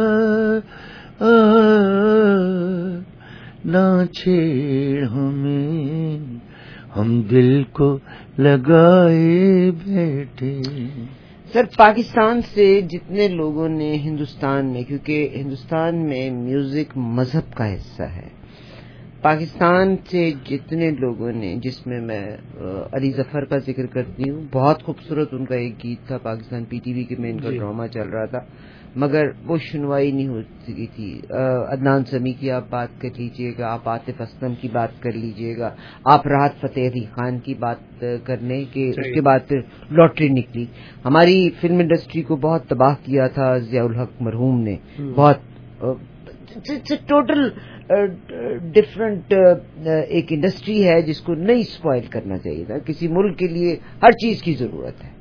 نہ چھیڑ ہمیں، ہم دل کو لگائے بیٹھے۔ سر، پاکستان سے جتنے لوگوں نے ہندوستان میں، کیونکہ ہندوستان میں میوزک مذہب کا حصہ ہے، پاکستان سے جتنے لوگوں نے، جس میں میں علی ظفر کا ذکر کرتی ہوں، بہت خوبصورت ان کا ایک گیت تھا، پاکستان پی ٹی وی کے میں ان کا ڈرامہ چل رہا تھا، مگر وہ سنوائی نہیں ہو سکی تھی۔ عدنان سمیع کی آپ بات کر لیجئے گا، آپ عاطف اسلم کی بات کر لیجئے گا، آپ راحت فتح علی خان کی بات کرنے کے، اس کے بعد پھر لاٹری نکلی، ہماری فلم انڈسٹری کو بہت تباہ کیا تھا ضیاء الحق مرحوم نے، بہت ٹوٹل ڈفرنٹ ایک انڈسٹری ہے جس کو نہیں اسپوائل کرنا چاہیے تھا، کسی ملک کے لیے ہر چیز کی ضرورت ہے۔